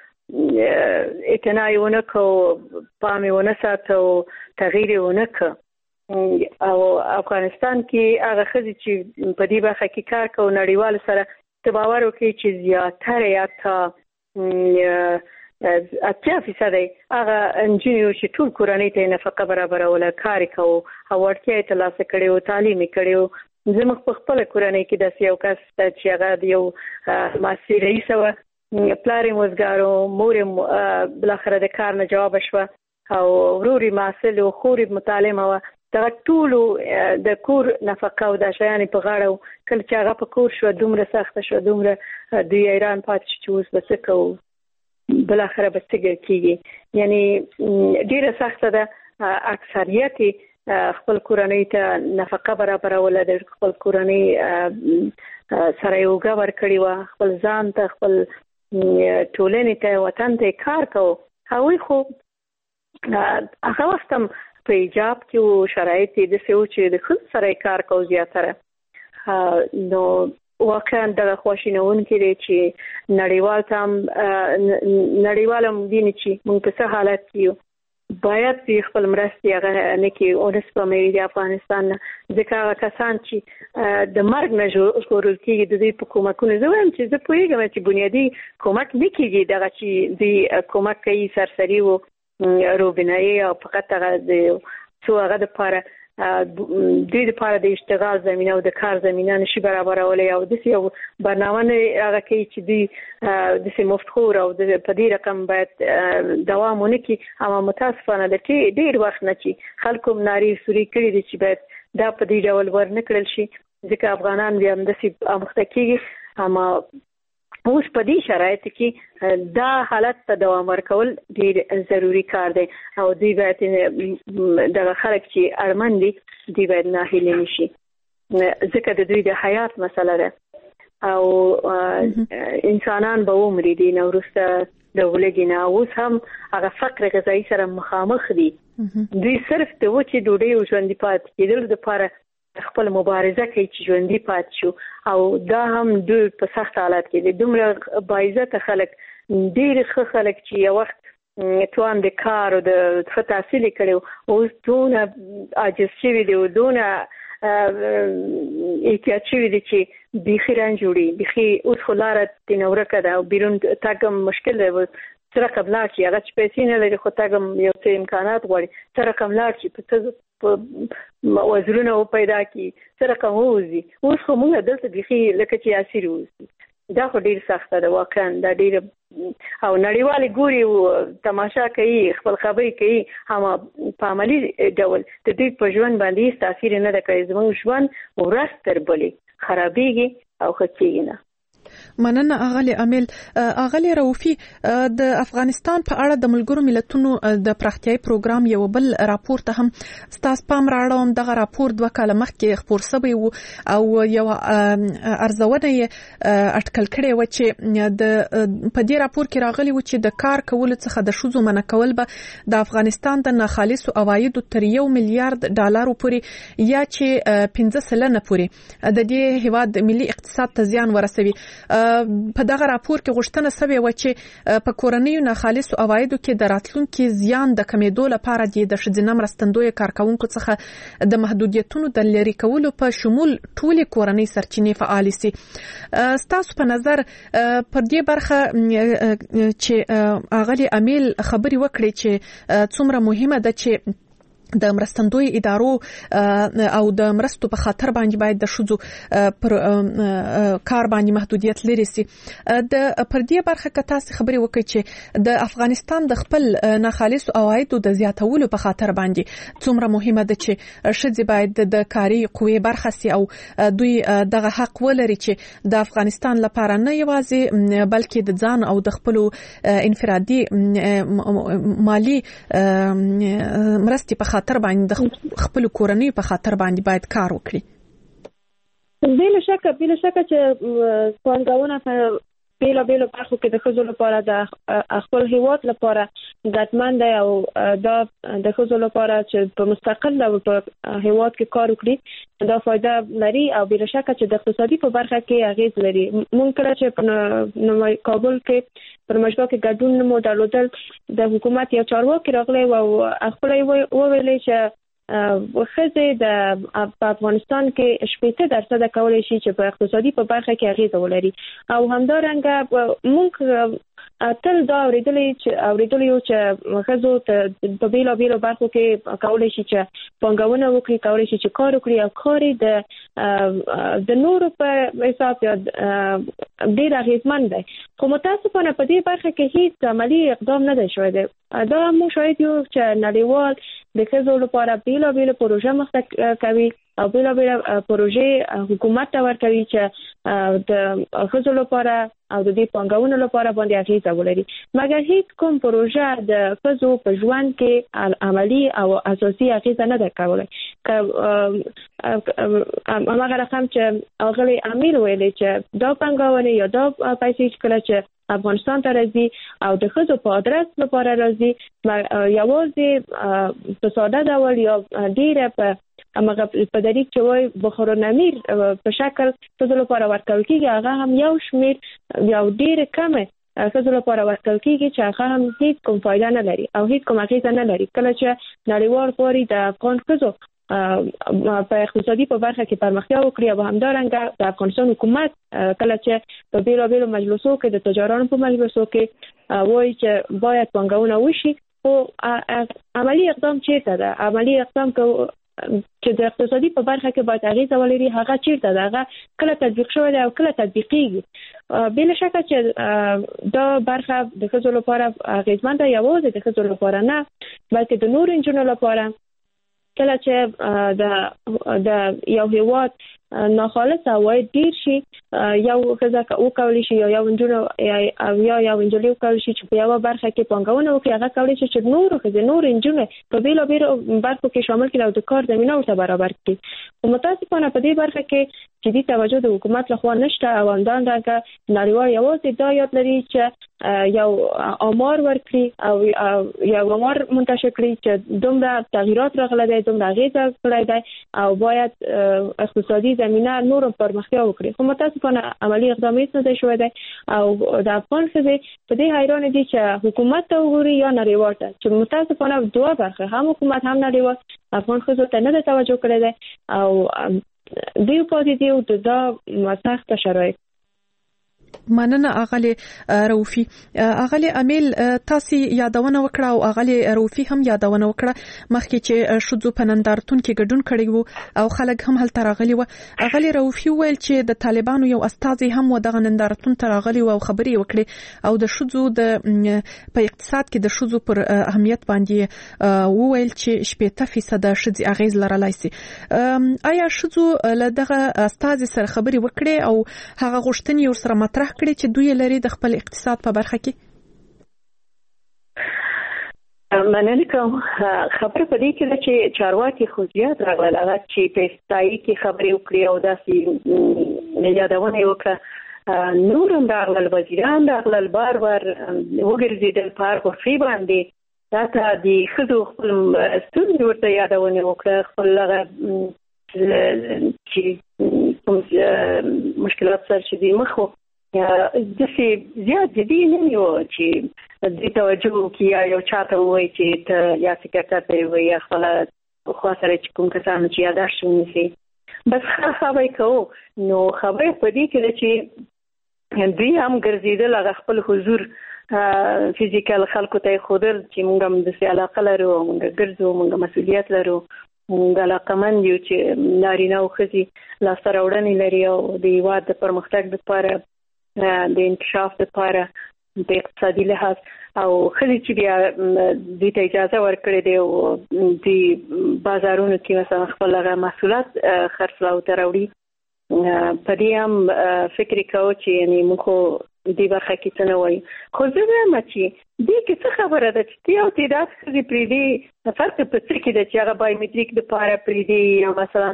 اعتنا یې ونه کړو، پام یې ونه ساته او تغییر یې ونه کړ. او افغانستان کې هغه ښځې چې په دې برخه کې کار کوي نړیوالو سره ته باور وکړي چې زیاتره یا تا 80% هغه انجینیو چې ټول کورنۍ ته نفقه برابروله، کار یې کوو او وړتیا یې ترلاسه کړې وو، تعلیم یې کړی وو. زموږ په خپله کورنۍ کې داسې یو کس ته چې هغه د یو مؤسسې رئیسه وه، پلار یې مزګار و، مور یې بالاخره د کار نه جوابه شوه او ورور یې محصل و، خور یې متعلمه وه. دغه ټولو د کور نفقه او دا شیان یې په غاړه و. کله چې هغه په کور شوه دومره سخته شوه، دومره دوی حیران پاتې شو چې اوس به څه کوو، بالاخره به څه کېږي. یعنې ډېره سخته ده. اکثریت خپل کورنۍ ته نفقه برابروله، د خپل کورنۍ سره یې اوږه ورکړې وه، خپل ځان ته، خپل ټولنې ته، وطن ته کار کوو. هغوی خو هغه وخت هم په ایجاب کې وو، شرایط یې داسې وو چې د ښځو سره یې کار کوو زیاتره. نو واقعا دغه خواشینونکی دی چې نړیوال هم ویني چې موږ په څه حالت کې یو. باید خپل مرستې هغه نه کړي او نه سپموي د افغانستان نه، ځکه هغه کسان چې د مرګ نه ژغورل کېږي د دوی په کومکونو. زه وایم چې زه پوهېږم چې بنیادي کومک نه کېږي، دغه چې دوی کومک کوي سرسري و روبنایي او فقط هغه د څو هغه دپاره دوی دپاره د اشتغال زمینه او د کار زمینه نشي برابرولی او داسې یو برنامه نه هغه کوي چې دوی داسې مفتخور او په دې رقم باید دوام ونه کړي. اما متاسفانه د ډېر وخت نه چې خلکو هم نارې سوري کړي دي چې باید دا په دې ډول ورنه کړل شي، ځکه افغانان بیا همداسې اموخته کېږي. اما اوس په دې شرایطو کې دا حالت ته دوام ورکول ډېر ضروري کار دی او دوی باید دغه خلک چې اړمن دي دوی باید ناهیلي نه شي، ځکه د دوی د حیات مسله ده او انسانان به ومري دي نه وروسته د ولږې نه. اوس هم هغه فقر غذایي سره مخامخ دي. دوی صرف د وچې ډوډۍ او ژوندي پاتې کېدلو دپاره خپل مبارزه کوي چې ژوندي پاتې شو او دا هم دوی په سخت حالت کې دي. دومره باعزته خلک، ډېر ښه خلک چې یو وخت توان د کار او د ښه تحصیل یې کړی اوس دونه عاجز شوي دي او دونه احتیاط شوی دی چې بيخي رانجوړي بيخي اوس خلاره د نورکه دا بیرون تاګم مشکل دی سره قبلا چې هغه پیسې نه لري خو تاګم یو څه امکانات غواړي سره قبلا چې په وزرونه پیدا کی سره کوم وزي اوس خو موږ دلته بيخي لکه چې اسیر وزي دا خو ډیر سخت ده واقعا دا ډیر او نړیوال ګوري او تماشا کوي خپل خبري کوي هم په عملی ډول د دې په ژوند باندې تاثیر نه کوي زموږ ژوند ورستر بلی خرابېږي او خچېږي نه مننه اغلی امیل اغلی روفي د افغانستان په اړه د ملګرو ملتونو د پراختیاي پروګرام یو بل راپور ته هم ستاسو پام راړوم دغه راپور 2 کال مخکې خبر شوی او یو ارزونه اټکل کړي و چې د په دې راپور کې راغلی و چې د کار کول څخه د شوزو منع کول به د افغانستان د ناخالص عواید تر $1 میلیارډ پورې یا چې 15% پورې د دې هیواد ملي اقتصاد ته زیان ورسوي په دغه راپور کې غوښتنه شوې و چې په کورنیو ناخالص عوایدو کې د راتلونکو زیان د کمیدو لپاره د ښځینه مرستندوی کارکونکو څخه د محدودیتونو د لري کولو په شمول ټولې کورنۍ سرچینې فعال سي. ستاسو په نظر پر دې برخه چې اغلی امیل خبري وکړي چې څومره مهمه ده چې د مرستندوی ادارو او د مرستو په خاطر باندې باید د شوزو پر کار باندې محدودیت لري سي د پر دې برخه کې تاسو خبري وکړئ چې د افغانستان د خپل ناخالص عوایدو د زیاتولو په خاطر باندې څومره مهمه ده چې شذ باید د کاری قوی برخه سي او دوی دغه حق ولري چې د افغانستان لپاره نه یوازې بلکې د ځان او د خپل انفرادي مالی مرستي په خاطر باندې خپل کورنۍ په خاطر باندې باید کار وکړي. بلا شک چې پانګونه په بیلا برخو کې د ښځو لپاره د خپل هیواد لپاره ګټمن دی او دا د ښځو لپاره چې په مستقل ډول په هیواد کې کار وکړي دا فائدہ لري او بلا شک چې د اقتصادي په برخه کې اغیز لري. مونږ کله چې په کابل کې پر مشبه کې ګډون مو درلودل د حکومت یو چارواکي راغلی او خپل ویلي چې وخزه د افغانستان کې 80% کولای شي چې په اقتصادي په برخه کې اغیز ولري او همدارنګه موږ تل دا اوریدلی چې غزو ته په بیلو برخو کې کولای شي چې پنګونه وکړي کولای شي چې کار وکړي او کاری د نورو په حساب یا ډیر اغیزمن دی خو متاسفانه په دې برخه کې هیڅ عملی اقدام نه دی شوی دی. دا مو شاید یو چې نړیوال د ښځو لپاره بیل پروژه مخته کوي او بیل پروژه حکومت ته ورکوي چې د ښځو لپاره او د دې پنګونو لپاره باندې اغیز ولري مګر هیڅ کوم پروژه د ښځو په ژوند کې عملی او اساسي اغیز نه ده کولای. هغه رقم چې اغلی امیر ویلي چې دا پنګونه یا دا پیسې کله چې افغانستان ته راځي او د ښځو په ادرس لپاره راځي یوازې په ساده ډول یا ډیره په امغه په دریک چې وای بخارونامیر په شکل ښځو لپاره ورکول کیږي هغه هم یو شمیر یو ډیره کمه ښځو لپاره ورکول کیږي چې هغه هم هیڅ کوم فائدہ نه لري او هیڅ کوم اغیز نه لري. کله چې نړیوال غوړي د افغان ښځو په اقتصادي په برخه کې پرمختیا وکړي او همدارنګه د افغانستان حکومت کله چې په بیلو مجلسو کې د تجارانو په مجلسو کې وایي چې باید پنګونه وشي او عملی اقدام چیرته ده عملی اقدام چې د اقتصادي په برخه کې باید اغیز ولري هغه چیرته ده هغه کله تطبیق شوی دی او کله تطبیقیږي. بلا شک چې دا برخه د ښځو لپاره اغیزمن ده یوازې د ښځو لپاره نه بلکې د نورو نجونو لپاره کله چې د یو هیواد ناخالص عواید ډیر شي یو ښځه وکولای شي یو نجونو یا یو نجلۍ وکولای شي چې په یو برخه کې پنګونه وکړي هغه کولای شي چې نور نجونې په بیلو برخو کې شامل کړي او د کار زمينه ورته برابر کړي. متاسفانه په دې برخه کې جدي توجه د حکومت لخوا نشته او همدارنګه نړیوال یوازې دا یاد لري چې یو آمار ورکړي او یو آمار منتشر کړي چې دومره تغیرات راغلي دي دومره اغیز کړی دی او باید اقتصادي زمينه نور پرمختیا وکړي. خو متاسفانه عملی اقدام هیڅ نه شوی دی او د افغان ښځې په دې حیران دي چې حکومت ته وګوري یا نړیوال ته، چې متاسفانه دوه برخه هم حکومت هم نړیوال افغان ښځو ته نه توجه کړی دی او دیو پاتې دی د سخت شرایط. مننه اغلی روفي. اغلی امیل تاسو یادونه وکړه او اغلی روفي هم یادونه وکړه مخکې چې شذو په نندارتون کې ګډون کړی وو او خلک هم هلته راغلي وو. اغلی روفي ویل چې د طالبانو یو استاذ هم ودغه نندارتون ته راغلی وو او خبرې وکړي او د شذو په اقتصاد کې د شذو پر اهمیت باندې وویل چې 80% شذې اغیز لرلای شي. آیا شذو له دغه استاذ سره خبرې وکړي او هغه غوښتنې ور سره مطرح کړي چې دوی لري د خپل اقتصاد په برخه کې؟ مننه کوم. خبره په دې کې ده چې چارواکي خو زیات راغلل، هغه چې په استایي کې خبرې وکړي او داسې یادونه وکړه. نور هم راغلل، وزیران راغلل، بار وګرځېدل په هر غرفې باندې. دا ته د ښځو خپل ستونزې ورته یادونه وکړه، خپل هغه چې کوم مشکلات سره چې دوی مخ وو داسې زیات جدي نه وي چې دې توجه وکړي یو چاته ووایي چې ته یا سکرټر ته ووایي یا خپله خوا سره چې کوم کسانو چې یاداشت ونیسي بس خبرې کوو. نو خبرې په دې کې ده چې دوی هم ګرځېدل، هغه خپل حضور فزیکل خلکو ته یې ښودل چې موږ هم داسې علاقه لرو او موږ ګرځو، موږ مسؤلیت لرو، موږ علاقمند یو چې نارینه او ښځې لاسته راوړنې لري او د هېواد د پرمختګ دپاره د انکشاف لپاره د اقتصادي لحاظ او ښځې چې بیا دوی ته اجازه ورکړې دی او د بازارونو کې مثلا خپل هغه محصولات خرڅلاو ته راوړي. په دې هم فکر کوو چې یعنې موږ خو دې برخه کې څه نه وایو. خو زه وایم چې دې کې څه خبره ده چې یو تعداد ښځې پرېږدي، فرق په څه کې ده چې هغه بایومټریک دپاره پرېږدي یا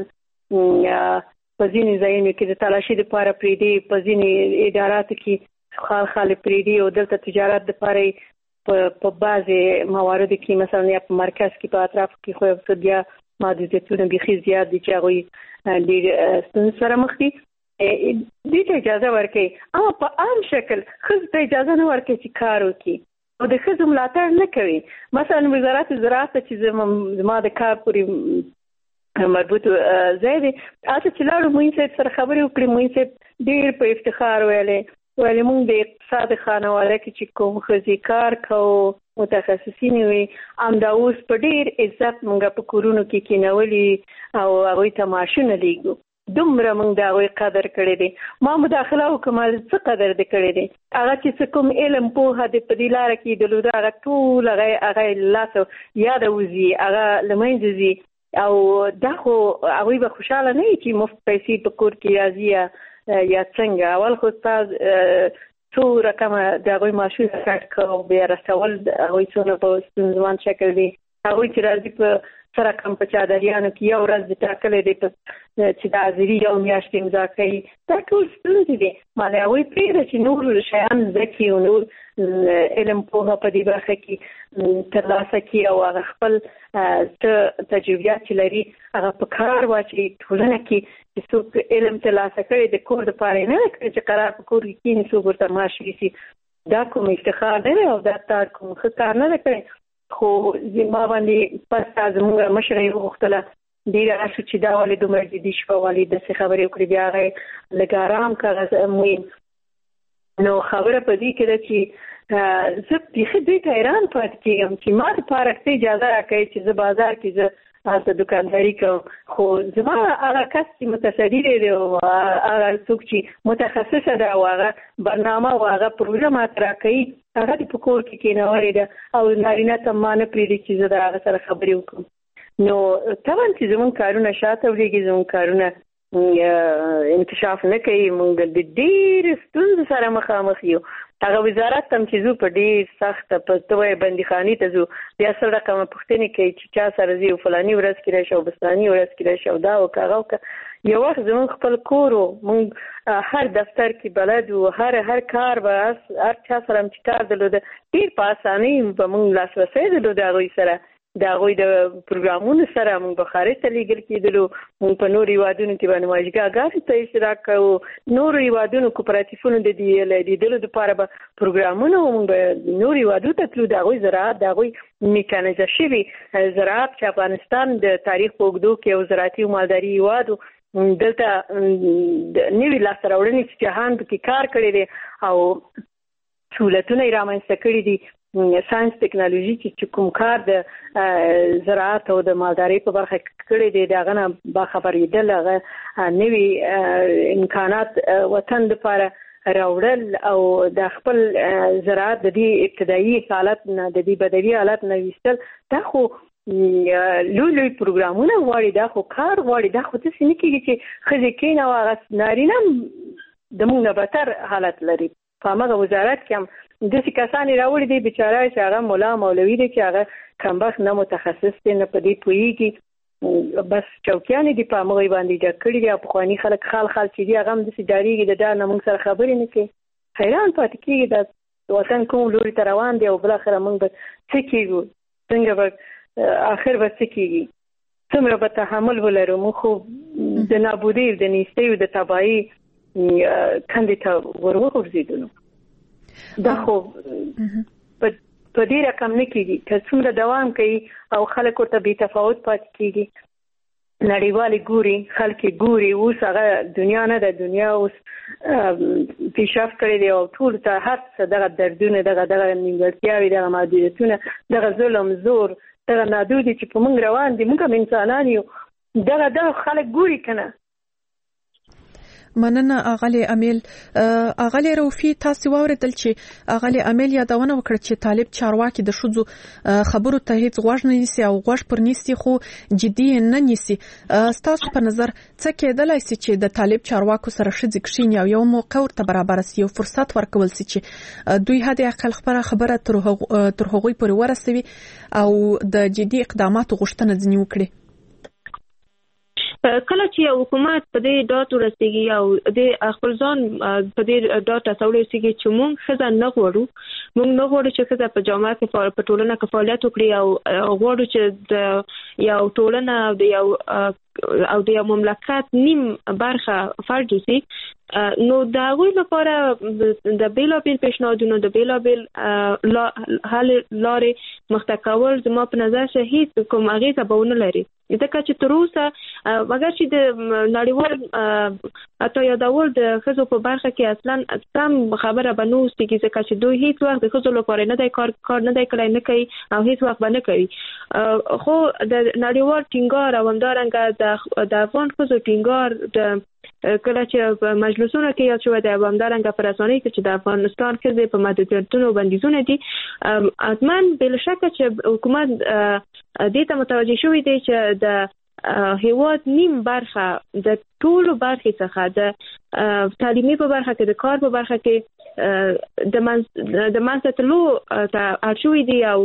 مثلا په ځینې ځایونو کې د تلاشي دپاره پرېږدي، په ځینې اداراتو کې خالق پرېږدي او دلته تجارت دپاره په بعضې مواردو کې مثلا یا په مرکز کې په اطرافو کې خو یو بیا محدودیتونه بیخي زیات دي چې هغوی ډېر ستونزو سره مخ دي. دې ته اجازه ورکوي، اما په عام شکل ښځو ته اجازه نه ورکوي چې کار وکړي او د ښځو ملاتړ نه کوي. مثلا وزارت زراعت چې زما د کار پورې مربوط ځای دی، هلته چې لاړو معین صاحب سره خبرې وکړې، معین صاحب ډېر په افتخار ویلې موږ د اقتصاد خانواده کې چې کوم ښځې کار کوو متخصصین وي همدا اوس په ډېر عزت موږ په کورونو کې کېنولي او هغوی ته معاشونه لیږو. دومره موږ د هغوی قدر کړی دی. ما مداخله وکړم څه قدر دې کړی دی، هغه چې څه کوم علم پوهه دې په دې لاره کې درلوده هغه ټول هغه لاسه یاده وځي، هغه له منځه ځي او دا خو هغوی به خوشحاله نه وي چې مفت پیسې په کور کې راځي یا څنګه. اول خو څو رقمه د هغوی معاشونه کټ کړه او بیا رسول هغوی څونه په ستونزمن شکل دي. هغوی چې راځي په څه رقم په چادریانو کې یو ورځ د ټاکلی دی چې د حاضري یو میاشت امضا کوي، دا ټول ستونزې دي. مالې هغوی پرېږده چې نور شیان زده کړي او نور علم پوهه په دې برخه کې ترلاسه کړي او هغه خپل څه تجربیات چې لري هغه په کار واچوي ټولنه کې چې څوک علم ترلاسه کړي د کور دپاره یې نه ده کړی چې قرار په کور کې کښېني څوک ورته معاش ویسي. دا کوم افتخار نه دی او دا کار کوم ښه کار نه دی کړی. خو ما باندې پسته زموږ مشره یې وغوښتله ډېره شو چې دا ولې دومره جدي شوه، ولې داسې خبرې وکړې. بیا هغه یې لږ ارام کړه مهم. نو خبره په دې کې ده چې زه بیخي دوی ته حیران پاتې کېږم چې ما دپاره څه اجازه راکوي چې زه بازار کې زه هلته دکانداري کوم. خو زما هغه کس چې متصدي دی او هغه څوک چې متخصصه ده او هغه برنامه او هغه پروژه ماته راکوي هغه دې په کور کې کېنولې ده او نارینه ته ما نه پرېږدي چې زه د هغه سره خبرې وکړم. نو طبعا چې زموږ کارونه شاته وړېږي، زموږ کارونه انکشاف نه کوي، موږ د ډېرې ستونزو سره مخامخ یو. هغه وزارت ته چې ځو په ډېر سخته په ته وایې بندیخانې ته ځو، بیا څه رقمه پوښتنې کوي چې چا سره ځي او فلاني ورځ کې راشي او بستاني ورځ کې راشي او دا وکړه هغه وکړه. یو وخت زموږ خپل کور و، موږ هر دفتر کې بلد و، هر کار به هر چا سره چې کار درلوده ډېر په اسانۍ به موږ لاسرسی درلوده هغوی سره. دا غوي د پروګرامونو سره موږ بخاري ته لیږل کېدلو موږ په نورو هیوادونو کې باندې واجګاګانو ته اشتراک کوو نورو هیوادونو کوپراتیفونو د دې لیدلو لپاره به پروګرامونه موږ نورو هیوادونو ته تلو دا غوي زراعت دا غوي میکانیزه شوی زراعت چې افغانستان د تاریخ په اوږدو کې یو زراعتي او مالداري هیواد دلته نوي لاسته راوړنې چې جهان پکې کار کړی دی او سهولتونه یې رامنځته کړي دي ساينس ټیکنالوژي چې کوم کار د زراعت او د مالدارۍ په برخه کې کړی دی دا غنه با خبرېدل هغه نوي امکانات وطن لپاره راوړل او د خپل زراعت د دې ابتدایي حالت نه د دې بدوي حالت نه وستل دا خو لوی پروګرامونه غواړي دا خو کار غواړي دا خو څه نه کېږي چې ښځې کېنه او هغه نارینه د موږ نه بدتر حالت لري په هغه وزارت کې هم داسې کسان راوړي دي بیچاره چې هغه مولا مولوي دي چې هغه کمبخت نه متخصص دي نه په دې پوهېږي بس چوکیانې دي په هغوی باندې ډک کړي دي او پخواني خلک خال چې دي هغه هم داسې ډارېږي د دا نه موږ سره خبرې نه کوي حیران پاتې کېږي دا وطن کوم لوري ته روان دی او بالاخره موږ به څه کېږو څنګه به آخر به څه کېږي څومره به تحمل ولرو موږ خو د نابودۍ د نیستۍ او د تباهۍ کندې ته ورغورځېدلو دا خو په دې رقم نه کېږي که څومره دوام کوي او خلک ورته بې تفاوت پاتې کېږي نړیوالې ګوري خلک ګوري اوس هغه دنیا نه ده دنیا اوس پیشرفت کړی دی او ټول ته هر څه دغه دردونه دغه نیمګړتیاوې دغه محدودیتونه دغه ظلم زور دغه نادودې چې په موږ روان دي موږ هم انسانان یو دغه خلک ګوري که نه مننه اغلی امیل اغلی روفي تاسو واوریدل چې اغلی امیل یادونه وکړه چې طالب چارواکي د شذو خبرو ته هیڅ غوږ نه نیسي او غوږ پر نیسي خو جدي نه نیسي تاسو په نظر څه کېدلای شي چې د طالب چارواکو سره شذ کښینی او یو موقع ورته برابر سي او فرصت ورکول سي چې دوی هدا عقل خبره تر هغوی پورې ورسوي او د جدي اقداماتو غوښتنه ځنی وکړي کله چې حکومت په دې ډاټ ورسېږي او د خپل ځان په دې ډاټ تاسو رسېږي چې موږ ښځه نه غواړو چې ښځه په جامعه کې په ټولنه کې فعالیت وکړي او غواړو چې د یو ټولنه او د یو مملکت نیم برخه فرد شي نو دا غوي لپاره د بیلابل پیشنهادونو د بیلابل حل لارې مختکول زما په نظر شه هیڅ کوم اغیزه به نه لري ځکه چې تر اوسه مګر چې د نړیوال اته یادول د ښځو په برخه کې اصلا سم خبره بنوستي ځکه چې دوی هیڅ وخت د ښځو لپاره نه دی کار نه دی کړی نه کوي او هیڅ وخت به نه کوي خو د نړیوال ټینګار او همدارنګه د افغان ښځو ټینګار د کله چې په مجلسونو کې یاد شوی دی همدارنګه په رسنۍ کې چې د افغانستان ښځې په محدودیتونو بندیزونه دي حتما بل شکه چې حکومت دې ته متوجه شوی دی چې د هیواد نیم برخه د ټولو برخې څخه د تعلیمي په برخه کې د کار په برخه کې د منځتلو ته اړ شوی دی او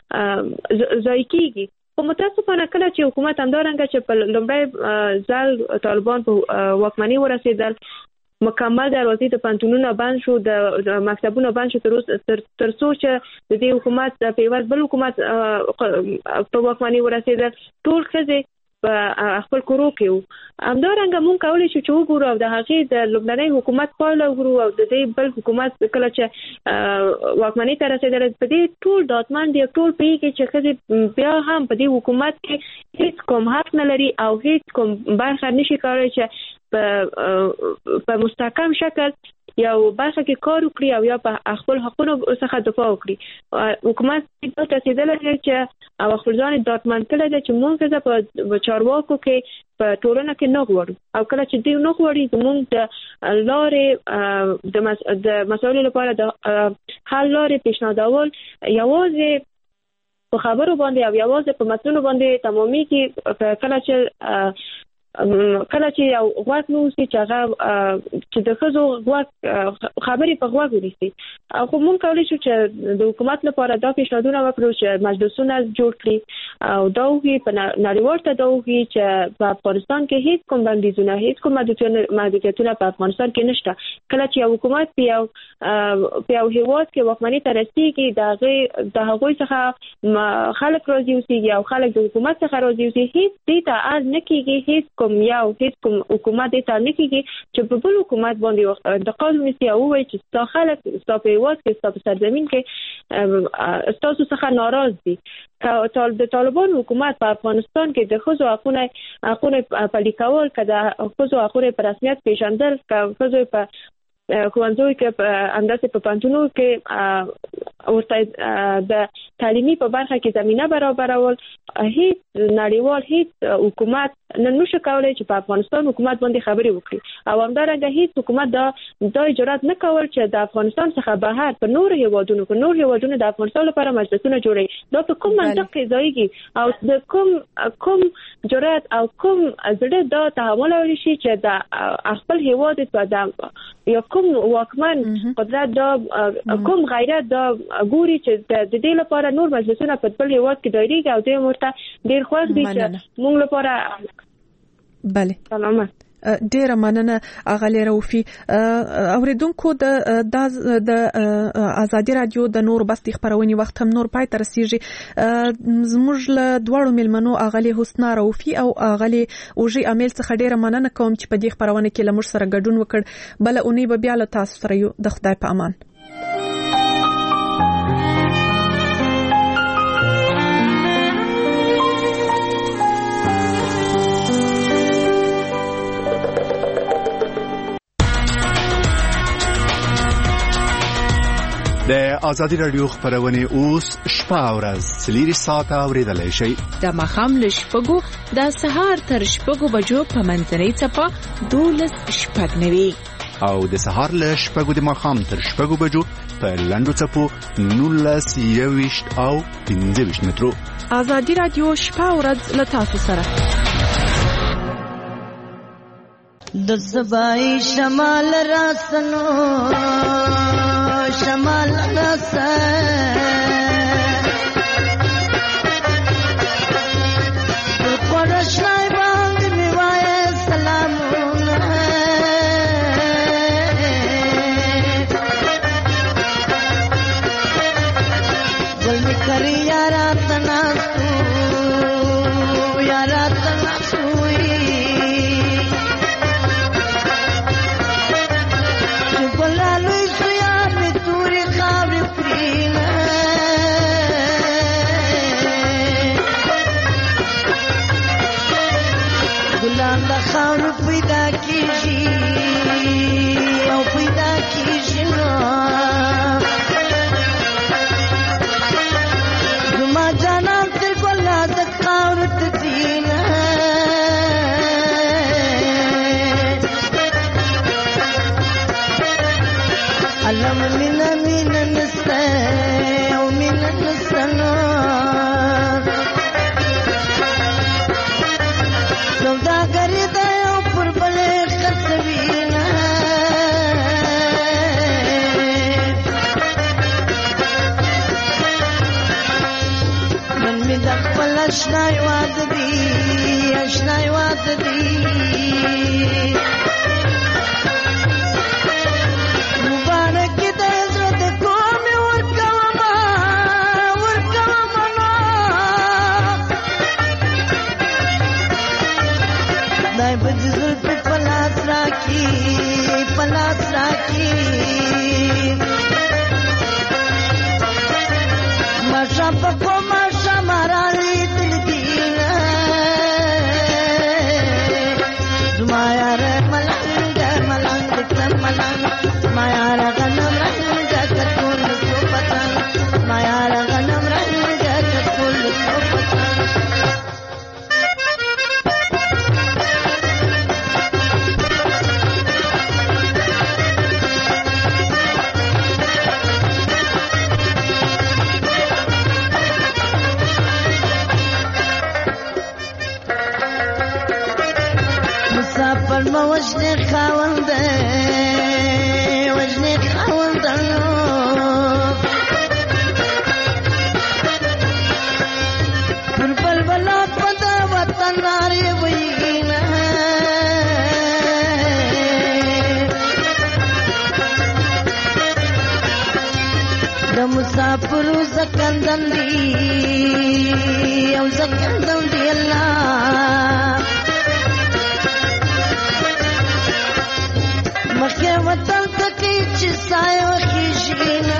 ضایع کیږي خو متاسفانه کله چې حکومت همدارنګه چې په لومړی ځل طالبان په واکمنۍ ورسېدل مکمل دروازې د پانتونونو بند شو د مکتبونو بند شو تر څو چې د دې حکومت په عوض بل حکومت په واکمنۍ ورسېدل ټول ښځې په خپل کورو کې همدارنګه مونږ کولی شو چې وګورو او د هغې د لومړنۍ حکومت پایله وګورو او د دې بل حکومت کله چې واکمنۍ ته رسېدل په دې ټول ډاټمن دي ټول پوهېږي چې ښځې بیا هم په دې حکومت کې هیڅ کوم حق نه لري او هیڅ کوم برخه نشي کولی چې په مستحکم شکل یو برخه کې کار وکړي او یا په خپل حقونو څخه دفاع وکړي حکومت دې ته رسېدلی دی چې او خپل ځان ډاټمن کړی دی چې موږ په چارواکو کې په ټولنه کې نه غواړو او کله چې دوی نه غواړي زموږ د لارې د مسایلو لپاره د حل لارې پیشنهادول یوازې په خبرو باندې او یوازې په متنونو باندې تمامېږي کله چې یو غوږ نه اوسي چې هغه چې د ښځو خبرې په غوږ ونیسي خو مونږ کولی شو چې د حکومت لپاره دا پیشنهادونه وکړو چې مجلسونه جوړ کړي او دا وی په نړیوال تداوی چې په افغانستان کې هیڅ کوم بندیزونه هیڅ کوم محدودیتونه په افغانستان کې نشته. کله چې حکومت په یو هیواد کې واکمنۍ ته رسیږي د هغوی څخه خلک راضي اوسېږي او خلک د حکومت څخه راضي اوسي، هیڅ دې ته اړ نه کېږي، هیڅ کوم حکومت دې ته نه کېږي چې په بل حکومت باندې انتقاد ونیسي او ووایي چې ستا خلک ستا په هیواد کې ستا په سرزمین کې ستاسو څخه ناراض دي. د طالبان حکومت په افغانستان کې د ښځو حقونه پلي کول، که د ښځو حقونه په رسمیت پیژندل، که ښځو په ښوونځیو کې همداسې په پوهنتونونو کې ورته د تعلیمي په برخه کې زمینه برابرول، هیڅ نړیوال هیڅ حکومت نشي کولای چې په افغانستان حکومت باندې خبرې وکړي. او همدارنګه هیڅ حکومت دا جرأت نه کول چې د افغانستان څخه بهر په نور هیوادونو د افغانستان لپاره مجلسونه جوړي. دا په کوم منطق کې ځایږي او د کوم جرأت او کوم زړه دا تحمل لري چې د خپل هیواد په یا کوم واکمن قدرت دا کوم غیرت دا ګوري چې د دې لپاره نور مجلسونه په بل هیواد کې دایریږي او دوی مرته ډیر خوښ دي چې موږ لپاره. بله سلامت. ډیره مننه اغلی روفي. اوریدونکو د ازادي رادیو د نور بستي خبرونې وخت هم نور پای تر رسیږي. زموږ له دوړو ملمنو اغلی حسنا روفي او اغلی اوجي امیل څخه ډیره مننه کوم چې په دې خبرونه کې لمر سره ګډون وکړ. بل اونۍ به بیا له تاسو سره یو. د خدای په امان. د ازادي رادیو خبرونه اوس شپه او ورځ 3 ساعته اوریدلای شئ. د مخام له شپږو د سهار تر شپږو بجو په منځنۍ چپه 12:09 او د سهار له شپږو د مخام تر شپږو بجو په لاندو چپو 19:20 او 15 مترو. ازادي رادیو شپه او ورځ له تاسو سره. د زبای شمال راسنو شمال ناسه پرشای باندې میوای سلامونه جل می کری یارا تناسو یارا تناسوی خاور پیدا کیږي او پیدا کیږي نو زما جانان تر ګلا د خاور ته دینا علم من نسته او من نسنو سوداګری د یو پر بل خرڅوینا من می د خپل اشنای واد دی مبارک د عزت کوم ورکوما دای بجزل په پلاس راکی ماشا په ماشا مارالي دل دینا زمایا ر ملنګ مایا ر غنم رنګ کټول سو پتن مایا ر غنم رنګ کټول سو پتن مسافر ما وجني خاوند پر زکندن دی او زکندن دی الله مخه وطن تکي چې سایو خېشګنه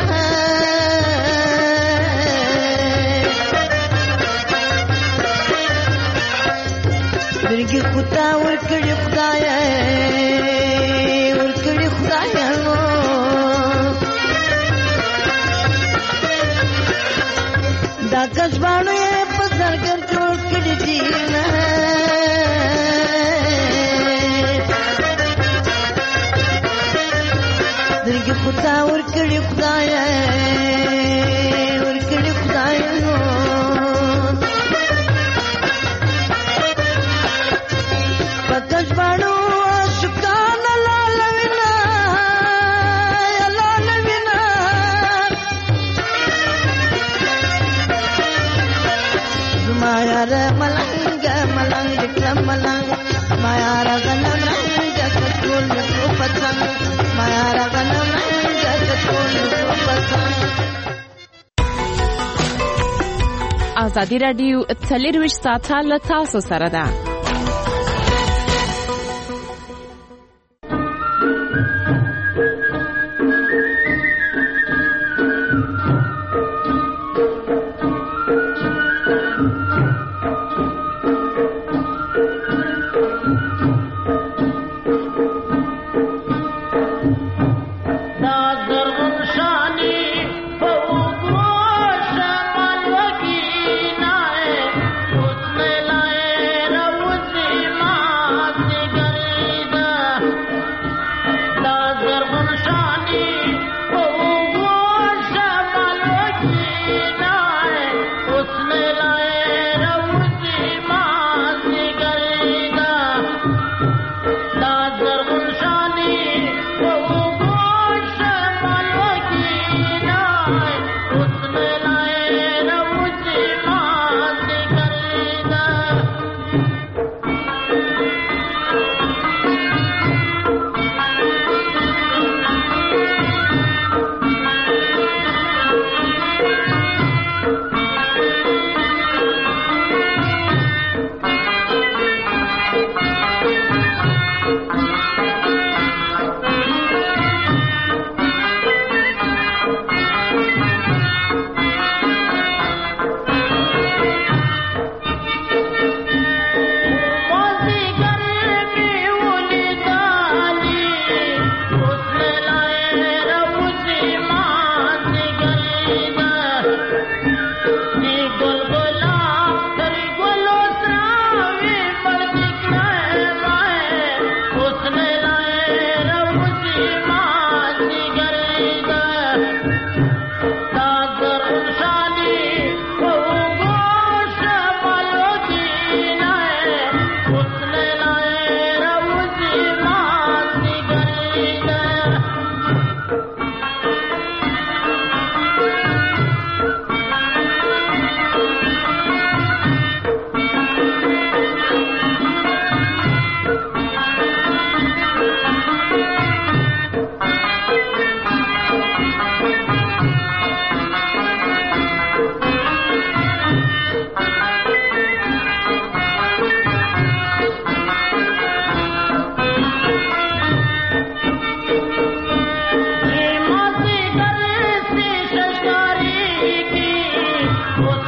درګي خدا ورکړي خدای نو دا کسبانو یې په سرګر جوړ کړی دي نه درګي خدا ورکړي خدای نو کسبانو شکان لالوینا زمایا ر ملنګ کلم ملنګ مایا ر غنم رنګ کټول نو پتنګ مایا ر غنم رنګ کټول نو پتنګ ازادي رادیو 24 ساعته له تاسو سره ده. What?